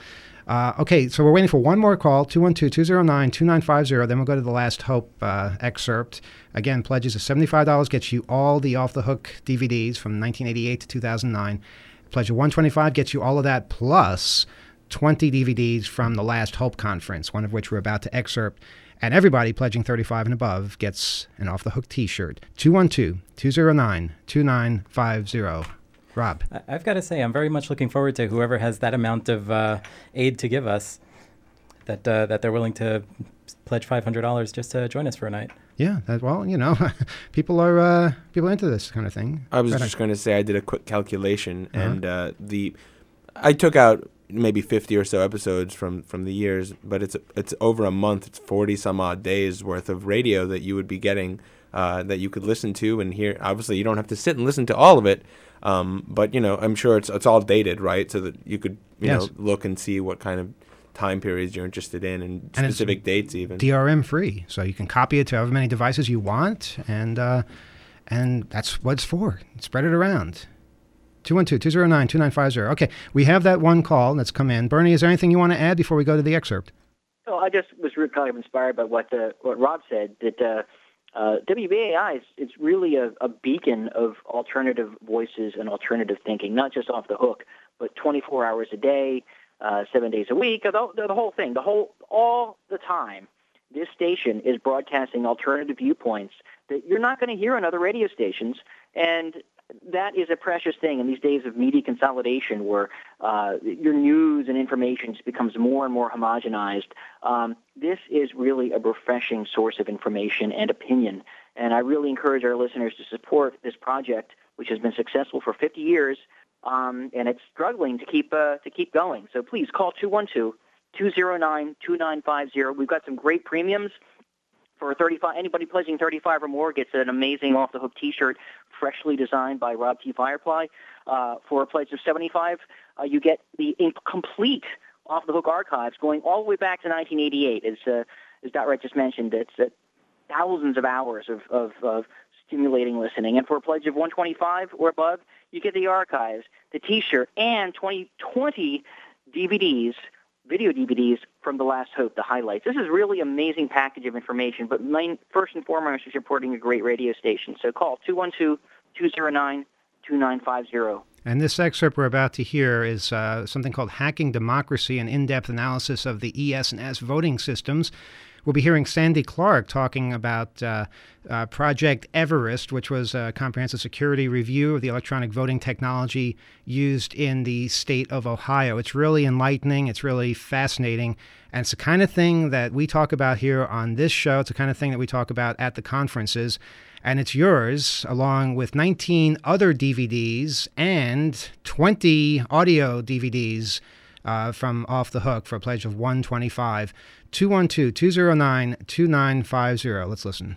Uh, okay, so we're waiting for one more call, two one two, two zero nine, two nine five zero. Then we'll go to the Last Hope uh, excerpt. Again, pledges of seventy-five dollars gets you all the Off the Hook D V Ds from nineteen eighty-eight to two thousand nine. Pledge of one hundred twenty-five dollars gets you all of that plus twenty D V Ds from the Last Hope conference, one of which we're about to excerpt. And everybody pledging thirty-five and above gets an Off the Hook t-shirt. two one two, two zero nine, two nine five zero. Rob. I- I've got to say, I'm very much looking forward to whoever has that amount of uh, aid to give us, that uh, that they're willing to pledge five hundred dollars just to join us for a night. Yeah, that, well, you know, people are uh, people are into this kind of thing. I was Right just going to say I did a quick calculation, Uh-huh. and uh, the I took out maybe fifty or so episodes from, from the years, but it's it's over a month. It's forty some odd days worth of radio that you would be getting, uh, that you could listen to and hear. Obviously, you don't have to sit and listen to all of it, um, but you know, I'm sure it's it's all dated, right? So that you could you Yes. know look and see what kind of time periods you're interested in and, And it's specific dates even. D R M free, so you can copy it to however many devices you want, and uh, and that's what it's for. Spread it around. two one two, two zero nine, two nine five zero. Okay, we have that one call that's come in. Bernie, is there anything you want to add before we go to the excerpt? So I just was really kind of inspired by what uh, what Rob said, that uh, uh, W B A I is it's really a, a beacon of alternative voices and alternative thinking, not just Off the Hook, but twenty-four hours a day, uh, seven days a week, the, the, the whole thing, the whole all the time. This station is broadcasting alternative viewpoints that you're not going to hear on other radio stations, and that is a precious thing in these days of media consolidation where uh, your news and information just becomes more and more homogenized. Um, this is really a refreshing source of information and opinion, and I really encourage our listeners to support this project, which has been successful for fifty years, um, and it's struggling to keep uh, to keep going. So please call two one two, two zero nine, two nine five zero. We've got some great premiums. For thirty-five, anybody pledging thirty-five or more gets an amazing Off the Hook T-shirt, freshly designed by Rob T. Firefly. Uh, for a pledge of seventy-five, uh, you get the complete Off the Hook archives going all the way back to nineteen eighty-eight. As uh, as Dot Wright just mentioned, it's uh, thousands of hours of, of, of stimulating listening. And for a pledge of one hundred twenty-five or above, you get the archives, the T-shirt, and twenty, twenty D V Ds. Video D V Ds from The Last Hope, the highlights. This is really amazing package of information, but main, first and foremost is supporting a great radio station. So call two one two, two zero nine, two nine five zero. And this excerpt we're about to hear is uh, something called Hacking Democracy, an in-depth analysis of the E S and S voting systems. We'll be hearing Sandy Clark talking about uh, uh, Project Everest, which was a comprehensive security review of the electronic voting technology used in the state of Ohio. It's really enlightening. It's really fascinating. And it's the kind of thing that we talk about here on this show. It's the kind of thing that we talk about at the conferences. And it's yours, along with nineteen other D V Ds and twenty audio D V Ds uh, from Off the Hook for a pledge of one hundred twenty-five dollars. two one two, two zero nine, two nine five zero. Let's listen.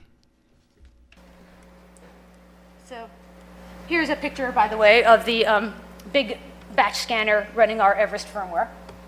So here's a picture, by the way, of the um, big batch scanner running our Everest firmware.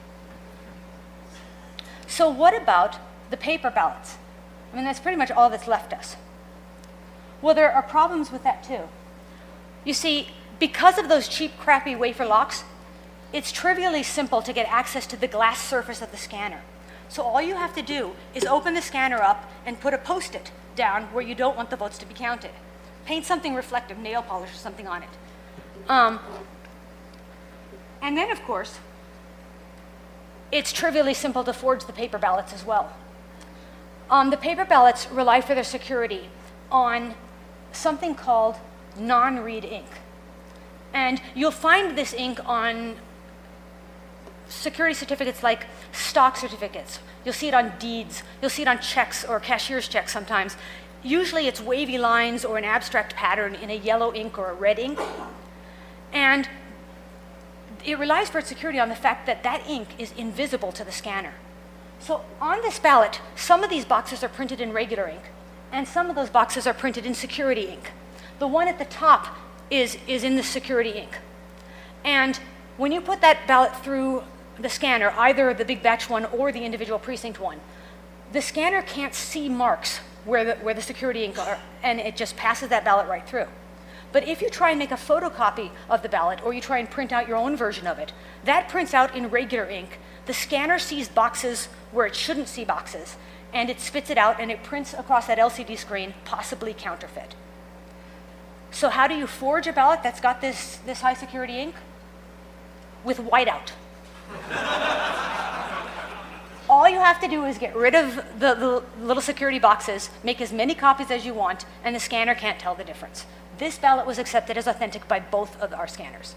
So what about the paper ballots? I mean, that's pretty much all that's left us. Well, there are problems with that, too. You see, because of those cheap, crappy wafer locks, it's trivially simple to get access to the glass surface of the scanner. So all you have to do is open the scanner up and put a Post-it down where you don't want the votes to be counted. Paint something reflective, nail polish or something on it. Um, and then, of course, it's trivially simple to forge the paper ballots as well. Um, the paper ballots rely for their security on something called non-read ink. And you'll find this ink on security certificates like stock certificates. You'll see it on deeds. You'll see it on checks or cashier's checks sometimes. Usually it's wavy lines or an abstract pattern in a yellow ink or a red ink. And it relies for its security on the fact that that ink is invisible to the scanner. So on this ballot, some of these boxes are printed in regular ink, and some of those boxes are printed in security ink. The one at the top is, is in the security ink. And when you put that ballot through the scanner, either the big batch one or the individual precinct one, the scanner can't see marks where the, where the security ink are, and it just passes that ballot right through. But if you try and make a photocopy of the ballot, or you try and print out your own version of it, that prints out in regular ink. The scanner sees boxes where it shouldn't see boxes, and it spits it out, and it prints across that L C D screen, possibly counterfeit. So how do you forge a ballot that's got this, this high security ink? With whiteout. All you have to do is get rid of the, the little security boxes, make as many copies as you want, and the scanner can't tell the difference. This ballot was accepted as authentic by both of our scanners.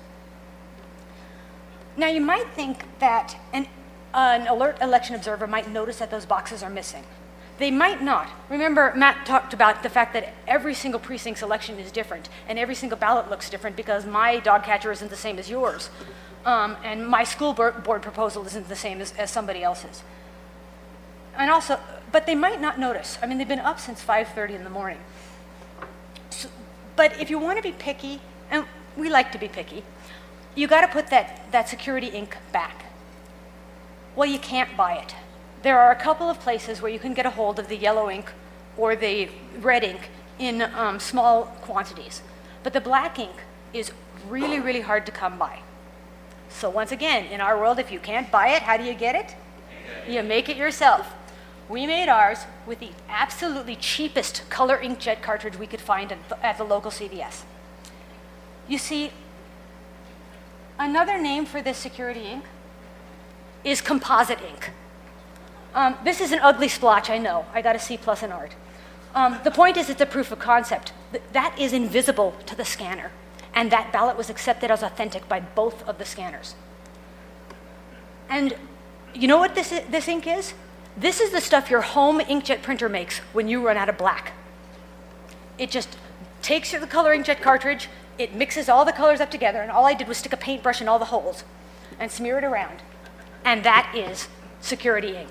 Now you might think that an, an alert election observer might notice that those boxes are missing. They might not. Remember, Matt talked about the fact that every single precinct's election is different, and every single ballot looks different because my dog catcher isn't the same as yours. Um, and my school board proposal isn't the same as, as somebody else's. And also, but they might not notice. I mean, they've been up since five thirty in the morning. So, but if you want to be picky, and we like to be picky, you got to put that, that security ink back. Well, you can't buy it. There are a couple of places where you can get a hold of the yellow ink or the red ink in um, small quantities. But the black ink is really, really hard to come by. So once again, in our world, if you can't buy it, how do you get it? You make it yourself. We made ours with the absolutely cheapest color inkjet cartridge we could find at the, at the local C V S. You see, another name for this security ink is composite ink. Um, this is an ugly splotch, I know. I got a C plus in art. Um, the point is it's a proof of concept. Th- that is invisible to the scanner. And that ballot was accepted as authentic by both of the scanners. And you know what this, I- this ink is? This is the stuff your home inkjet printer makes when you run out of black. It just takes the color inkjet cartridge, it mixes all the colors up together, and all I did was stick a paintbrush in all the holes and smear it around. And that is security ink.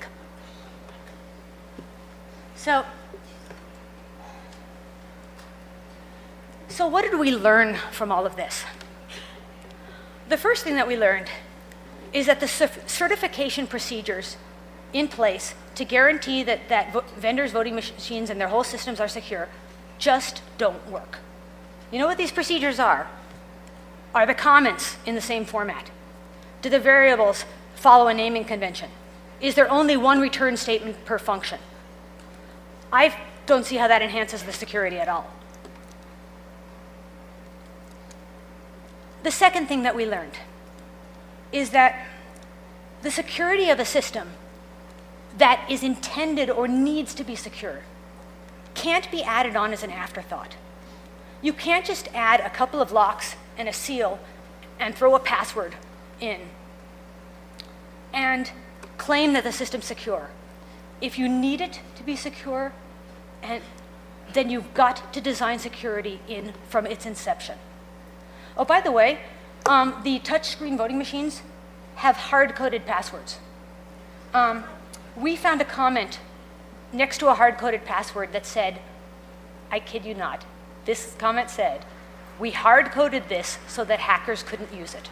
So, so what did we learn from all of this? The first thing that we learned is that the certification procedures in place to guarantee that, that vo- vendors' voting machines and their whole systems are secure just don't work. You know what these procedures are? Are the comments in the same format? Do the variables follow a naming convention? Is there only one return statement per function? I don't see how that enhances the security at all. The second thing that we learned is that the security of a system that is intended or needs to be secure can't be added on as an afterthought. You can't just add a couple of locks and a seal and throw a password in and claim that the system's secure. If you need it to be secure, and then you've got to design security in from its inception. Oh, by the way, um, the touchscreen voting machines have hard-coded passwords. Um, we found a comment next to a hard-coded password that said, I kid you not, this comment said, we hard-coded this so that hackers couldn't use it.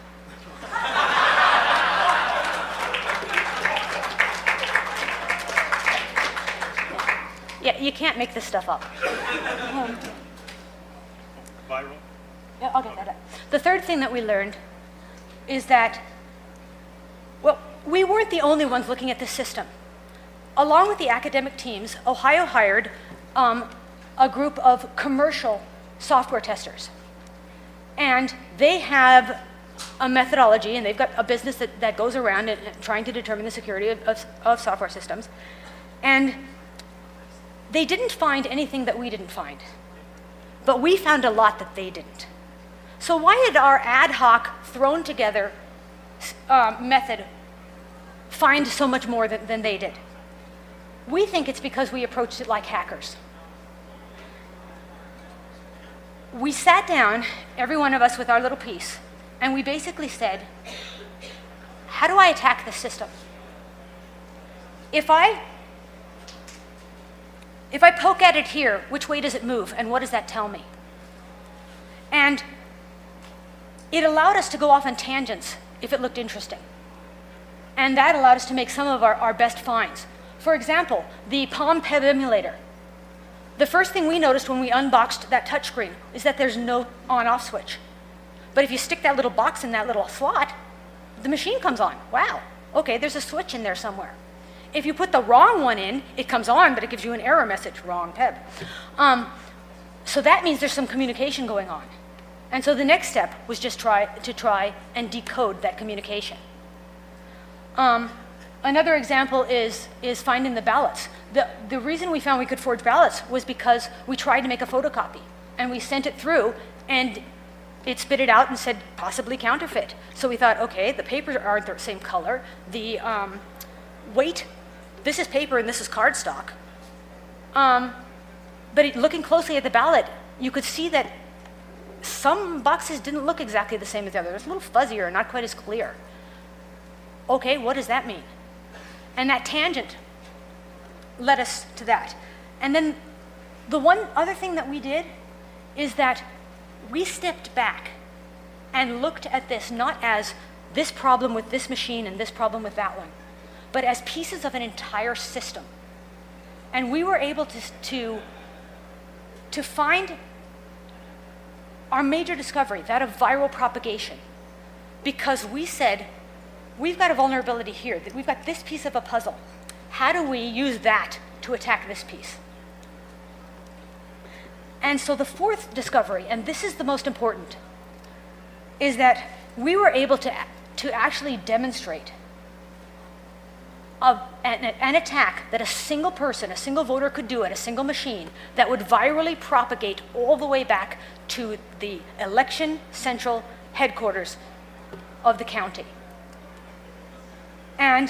Yeah, you can't make this stuff up. Um, Viral? Yeah, I'll get that up. The third thing that we learned is that, well, we weren't the only ones looking at this system. Along with the academic teams, Ohio hired um, a group of commercial software testers. And they have a methodology, and they've got a business that, that goes around and, and trying to determine the security of, of, of software systems. And they didn't find anything that we didn't find. But we found a lot that they didn't. So why did our ad hoc, thrown together uh, method find so much more than, than they did? We think it's because we approached it like hackers. We sat down, every one of us with our little piece, and we basically said, how do I attack the system? If I, if I poke at it here, which way does it move, and what does that tell me? And it allowed us to go off on tangents if it looked interesting. And that allowed us to make some of our, our best finds. For example, the Palm P E B emulator. the first thing we noticed when we unboxed that touchscreen is that there's no on-off switch. But if you stick that little box in that little slot, the machine comes on. Wow, okay, there's a switch in there somewhere. If you put the wrong one in, it comes on, but it gives you an error message, wrong P E B. Um, so that means there's some communication going on. And so the next step was just try to try and decode that communication. Um, another example is, is finding the ballots. The, the reason we found we could forge ballots was because we tried to make a photocopy, and we sent it through, and it spit it out and said possibly counterfeit. So we thought, okay, the papers aren't the same color. The um, weight, this is paper and this is cardstock. Um, but it, looking closely at the ballot, you could see that some boxes didn't look exactly the same as the other. It was a little fuzzier, not quite as clear. Okay, what does that mean? And that tangent led us to that. And then the one other thing that we did is that we stepped back and looked at this not as this problem with this machine and this problem with that one, but as pieces of an entire system. And we were able to, to, to find our major discovery, that of viral propagation, because we said, we've got a vulnerability here, that we've got this piece of a puzzle. How do we use that to attack this piece? And so the fourth discovery, and this is the most important, is that we were able to, to actually demonstrate a, an, an attack that a single person, a single voter could do at a single machine that would virally propagate all the way back to the election central headquarters of the county. And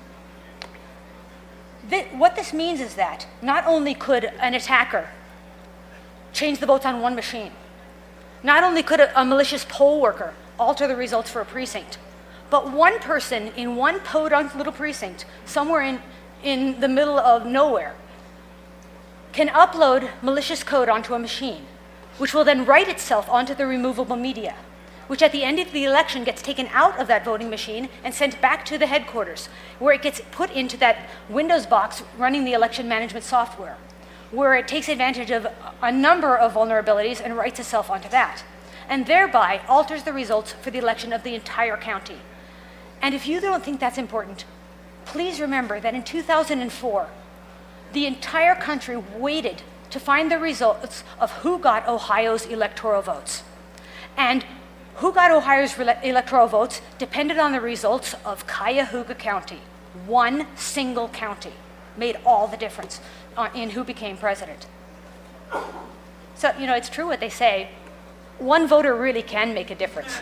th- what this means is that not only could an attacker change the votes on one machine, not only could a, a malicious poll worker alter the results for a precinct, but one person in one podunk little precinct, somewhere in, in the middle of nowhere, can upload malicious code onto a machine, which will then write itself onto the removable media, which at the end of the election gets taken out of that voting machine and sent back to the headquarters, where it gets put into that Windows box running the election management software, where it takes advantage of a number of vulnerabilities and writes itself onto that, and thereby alters the results for the election of the entire county. And if you don't think that's important, please remember that in two thousand four, the entire country waited to find the results of who got Ohio's electoral votes. And who got Ohio's re- electoral votes depended on the results of Cuyahoga County. One single county made all the difference uh, in who became president. So, you know, it's true what they say. One voter really can make a difference.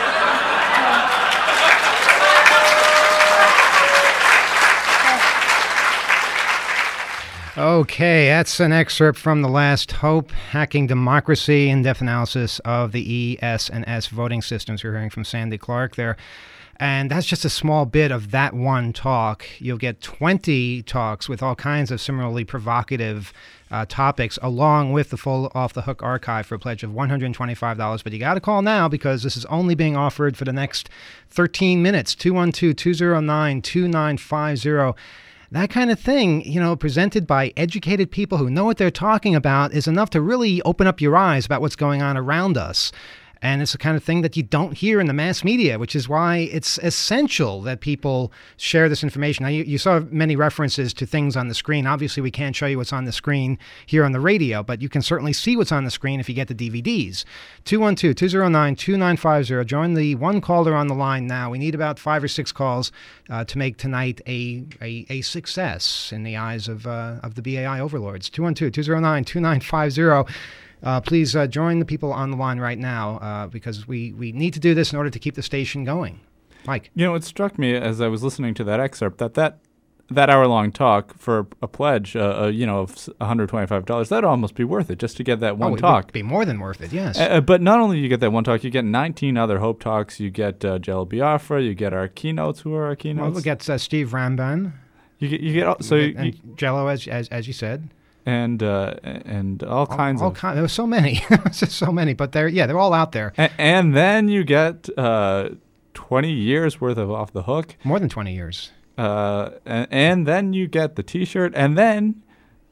Okay, that's an excerpt from The Last Hope, Hacking Democracy, in-depth analysis of the E, S, and S voting systems. We're hearing from Sandy Clark there. And that's just a small bit of that one talk. You'll get twenty talks with all kinds of similarly provocative uh, topics, along with the full Off the Hook archive for a pledge of one hundred twenty-five dollars. But you got to call now because this is only being offered for the next thirteen minutes. two one two, two zero nine, two nine five zero. That kind of thing, you know, presented by educated people who know what they're talking about, is enough to really open up your eyes about what's going on around us. And it's the kind of thing that you don't hear in the mass media, which is why it's essential that people share this information. Now, you, you saw many references to things on the screen. Obviously, we can't show you what's on the screen here on the radio, but you can certainly see what's on the screen if you get the D V Ds. two one two, two zero nine, two nine five zero. Join the one caller on the line now. We need about five or six calls uh, to make tonight a, a, a success in the eyes of, uh, of the B A I overlords. two one two, two zero nine, two nine five zero. Uh, please uh, join the people on the line right now uh, because we, we need to do this in order to keep the station going. Mike. You know, it struck me as I was listening to that excerpt that that, that hour-long talk for a pledge, uh, uh, you know, of one hundred twenty-five dollars, that'd almost be worth it just to get that one oh, talk. It would be more than worth it, yes. Uh, but not only do you get that one talk, you get nineteen other Hope Talks. You get uh, Jello Biafra. You get our keynotes. Who are our keynotes? Well, we get uh, Steve Ramban. You get, you get all, so and, you, and Jello, as, as as you said. And uh, and all kinds all, all of kind, there were so many, just so many, but they're yeah they're all out there. And, and then you get uh, twenty years worth of Off the Hook, more than twenty years. Uh, and, and then you get the T-shirt, and then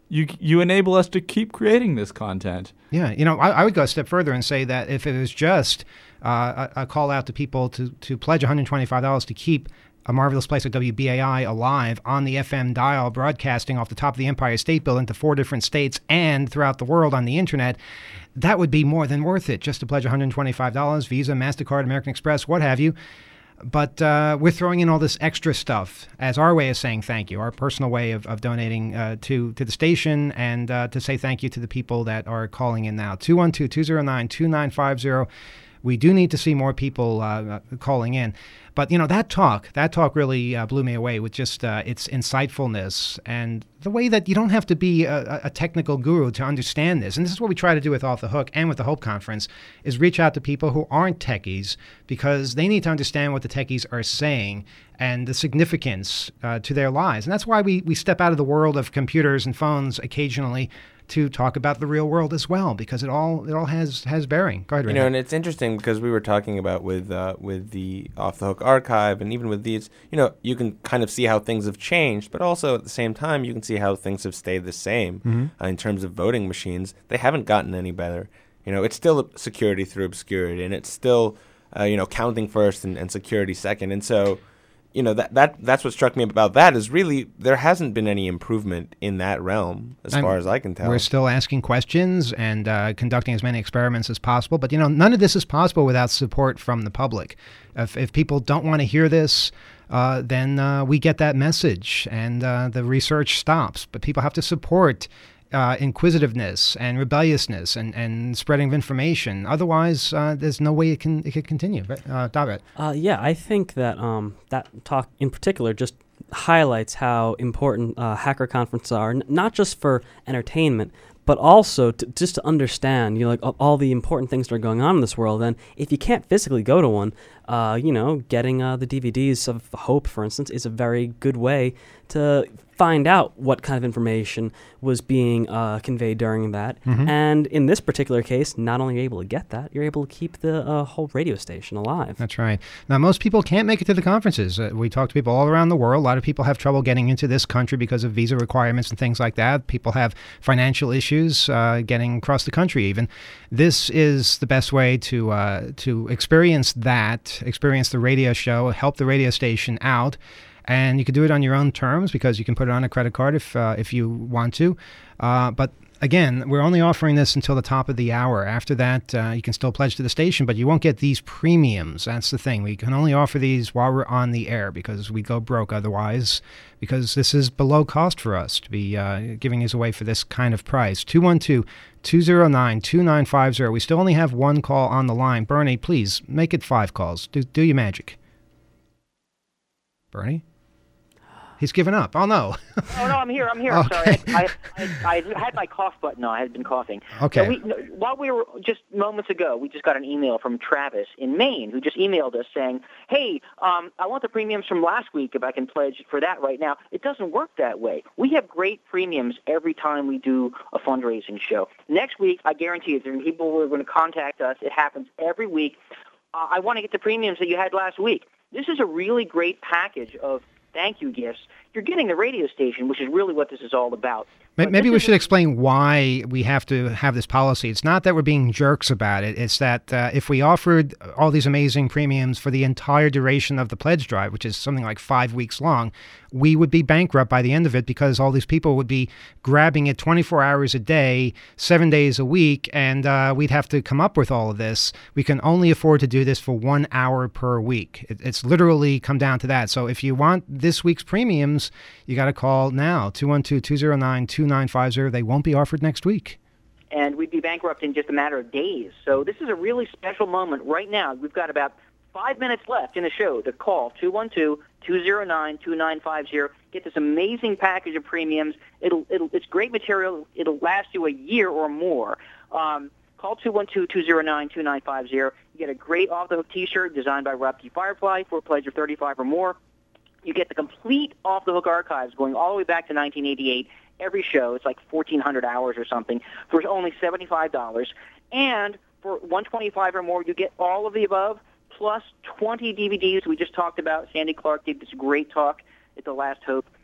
you you enable us to keep creating this content. Yeah, you know, I, I would go a step further and say that if it was just uh, a, a call out to people to, to pledge one hundred twenty-five dollars to keep A Marvelous Place like W B A I alive on the F M dial, broadcasting off the top of the Empire State Building to four different states and throughout the world on the internet, that would be more than worth it just to pledge one hundred twenty-five dollars, Visa, MasterCard, American Express, what have you. But uh, we're throwing in all this extra stuff as our way of saying thank you, our personal way of, of donating uh, to, to the station and uh, to say thank you to the people that are calling in now. two one two, two zero nine, two nine five zero. We do need to see more people uh, calling in. But, you know, that talk, that talk really uh, blew me away with just uh, its insightfulness and the way that you don't have to be a, a technical guru to understand this. And this is what we try to do with Off the Hook and with the Hope Conference, is reach out to people who aren't techies because they need to understand what the techies are saying and the significance uh, to their lives. And that's why we, we step out of the world of computers and phones occasionally to talk about the real world as well, because it all it all has has bearing. Go ahead, You Renee. know, and it's interesting because we were talking about with uh, with the Off the Hook archive, and even with these, you know, you can kind of see how things have changed, but also at the same time, you can see how things have stayed the same Mhm. uh, in terms of voting machines. They haven't gotten any better. You know, it's still security through obscurity, and it's still, uh, you know, counting first and, and security second. And so, you know, that, that that's what struck me about that is really there hasn't been any improvement in that realm as I'm- far as I can tell. We're still asking questions and uh, conducting as many experiments as possible. But, you know, none of this is possible without support from the public. If, if people don't want to hear this, uh, then uh, we get that message and uh, the research stops. But people have to support uh, inquisitiveness and rebelliousness and, and spreading of information. Otherwise, uh, there's no way it can it can continue. Uh, David? Uh, yeah, I think that um, that talk in particular just highlights how important uh, hacker conferences are, n- not just for entertainment, but also to, just to understand, you know, like a- all the important things that are going on in this world. And if you can't physically go to one, uh, you know, getting uh, the D V Ds of Hope, for instance, is a very good way to find out what kind of information was being uh, conveyed during that. Mhm. And in this particular case, not only are you able to get that, you're able to keep the uh, whole radio station alive. That's right. Now, most people can't make it to the conferences. Uh, we talk to people all around the world. A lot of people have trouble getting into this country because of visa requirements and things like that. People have financial issues uh, getting across the country even. This is the best way to uh, to experience that, experience the radio show, help the radio station out. And you can do it on your own terms because you can put it on a credit card if uh, if you want to. Uh, but again, we're only offering this until the top of the hour. After that, uh, you can still pledge to the station, but you won't get these premiums. That's the thing. We can only offer these while we're on the air because we go broke otherwise, because this is below cost for us to be uh, giving these away for this kind of price. two one two, two zero nine, two nine five zero. We still only have one call on the line. Bernie, please, make it five calls. Do, do your magic. Bernie? He's given up. Oh, no. Oh, no, I'm here. I'm here. Okay. I'm sorry. I, I, I had my cough button on. I had been coughing. Okay. So we, no, while we were just moments ago, we just got an email from Travis in Maine who just emailed us saying, hey, um, I want the premiums from last week if I can pledge for that right now. It doesn't work that way. We have great premiums every time we do a fundraising show. Next week, I guarantee you, there are people who are going to contact us. It happens every week. Uh, I want to get the premiums that you had last week. This is a really great package of thank you gifts. You're getting the radio station, which is really what this is all about. May- But Maybe this we is- should explain why we have to have this policy. It's not that we're being jerks about it. It's that uh, if we offered all these amazing premiums for the entire duration of the pledge drive, which is something like five weeks long, we would be bankrupt by the end of it because all these people would be grabbing it twenty-four hours a day, seven days a week, and uh, we'd have to come up with all of this. We can only afford to do this for one hour per week. It, it's literally come down to that. So if you want this week's premiums, you got to call now, two one two, two zero nine, two nine five zero. They won't be offered next week. and we'd be bankrupt in just a matter of days. So this is a really special moment right now. We've got about five minutes left in the show to call two one two, two zero nine, two nine five zero. Get this amazing package of premiums. It'll, it'll, it's great material. It'll last you a year or more. Um, call two one two, two zero nine, two nine five zero. You get a great off-the-hook T-shirt designed by Rob T. Firefly for a pledge of thirty-five or more. You get the complete off-the-hook archives going all the way back to nineteen eighty-eight. Every show, it's like fourteen hundred hours or something, for only seventy-five dollars. And for one hundred twenty-five dollars or more, you get all of the above, plus twenty D V Ds we just talked about. Sandy Clark did this great talk at the Last Hope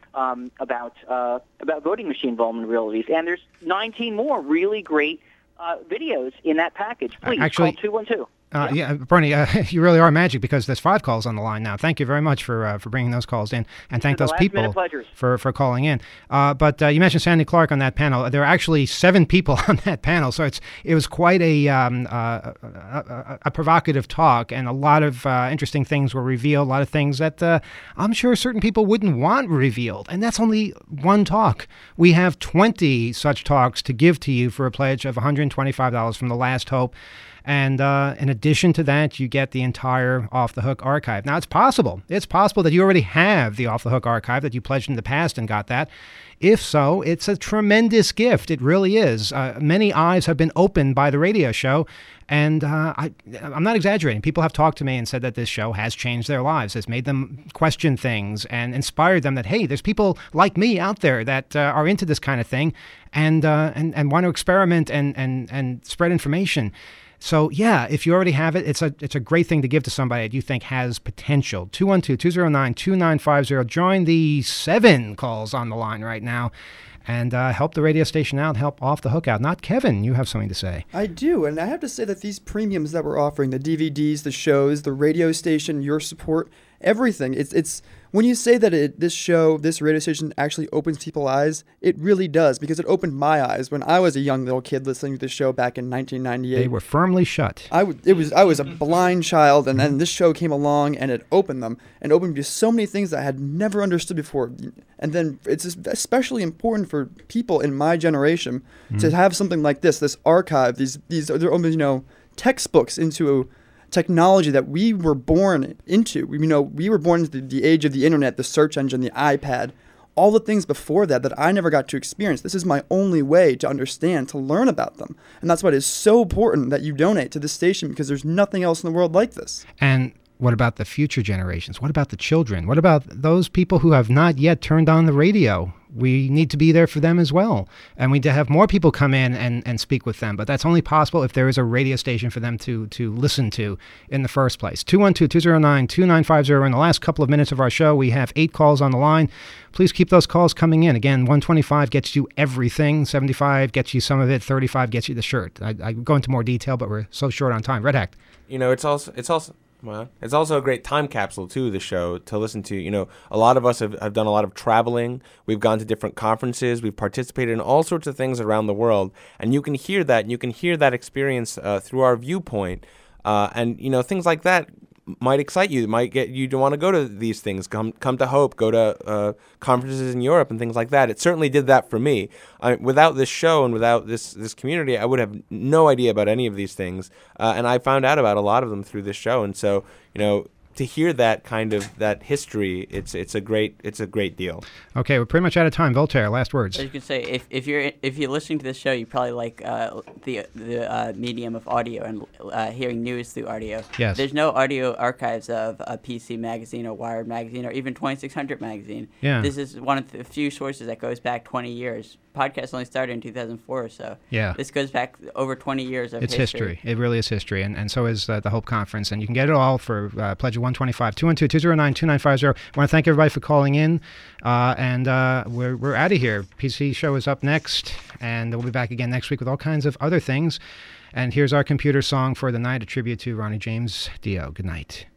um, about uh, about voting machine vulnerabilities. And there's nineteen more really great uh, videos in that package. Please Actually, call two one two. Uh, yeah, Bernie, uh, you really are magic because there's five calls on the line now. Thank you very much for uh, for bringing those calls in, and thank For the those last people minute pleasures. for, for calling in. Uh, but uh, you mentioned Sandy Clark on that panel. There are actually seven people on that panel, so it's it was quite a um, uh, a, a, a provocative talk, and a lot of uh, interesting things were revealed. A lot of things that uh, I'm sure certain people wouldn't want revealed, and that's only one talk. We have twenty such talks to give to you for a pledge of one hundred twenty-five dollars from The Last Hope. And uh, in addition to that, you get the entire Off the Hook archive. Now, it's possible. It's possible that you already have the Off the Hook archive, that you pledged in the past and got that. If so, it's a tremendous gift. It really is. Uh, many eyes have been opened by the radio show. And uh, I, I'm not exaggerating. People have talked to me and said that this show has changed their lives, has made them question things and inspired them that, hey, there's people like me out there that uh, are into this kind of thing and, uh, and, and want to experiment and, and, and spread information. So, yeah, if you already have it, it's a it's a great thing to give to somebody that you think has potential. two one two, two zero nine, two nine five zero. Join the seven calls on the line right now and uh, help the radio station out, help Off the Hook out. Not Kevin, you have something to say. I do, and I have to say that these premiums that we're offering, the D V Ds, the shows, the radio station, your support, everything, it's it's when you say that it, this show, this radio station actually opens people's eyes, it really does, because it opened my eyes when I was a young little kid listening to this show back in nineteen ninety-eight. They were firmly shut. I, w- it was, I was a blind child, and then this show came along, and it opened them, and opened me to so many things that I had never understood before. And then it's especially important for people in my generation mm-hmm. to have something like this, this archive, these, these they're almost, you know, textbooks into a technology that we were born into. We, you know, we were born into the, the age of the internet, the search engine, the iPad, all the things before that that I never got to experience. This is my only way to understand, to learn about them. And that's why it is so important that you donate to this station, because there's nothing else in the world like this. And what about the future generations? What about the children? What about those people who have not yet turned on the radio? We need to be there for them as well. And we need to have more people come in and, and speak with them. But that's only possible if there is a radio station for them to, to listen to in the first place. two one two, two zero nine, two nine five zero. In the last couple of minutes of our show, we have eight calls on the line. Please keep those calls coming in. Again, one twenty-five gets you everything. seventy-five gets you some of it. thirty-five gets you the shirt. I, I go into more detail, but we're so short on time. Red Hack. You know, it's also... it's also Well, it's also a great time capsule, too, the show, to listen to. You know, a lot of us have, have done a lot of traveling. We've gone to different conferences. We've participated in all sorts of things around the world. And you can hear that, and you can hear that experience uh, through our viewpoint. Uh, and, you know, things like that might excite you, might get you to want to go to these things, come come to Hope, go to uh, conferences in Europe and things like that. It certainly did that for me. I, without this show and without this, this community, I would have no idea about any of these things. Uh, and I found out about a lot of them through this show. And so, you know, to hear that kind of that history, it's it's a great it's a great deal. Okay, we're pretty much out of time. Voltaire, last words. I was going to say, if, if you're if you're listening to this show, you probably like uh, the the uh, medium of audio and uh, hearing news through audio. Yes. There's no audio archives of a P C magazine or Wired magazine or even twenty-six hundred magazine. Yeah. This is one of the few sources that goes back twenty years. Podcast only started in two thousand four, so yeah. this goes back over twenty years of it's history. history. It really is history, and, and so is uh, the Hope Conference. And you can get it all for uh, Pledge of one twenty-five, two one two, two zero nine, two nine five zero. I want to thank everybody for calling in, uh, and uh, we're, we're out of here. P C Show is up next, and we'll be back again next week with all kinds of other things. And here's our computer song for the night, a tribute to Ronnie James Dio. Good night.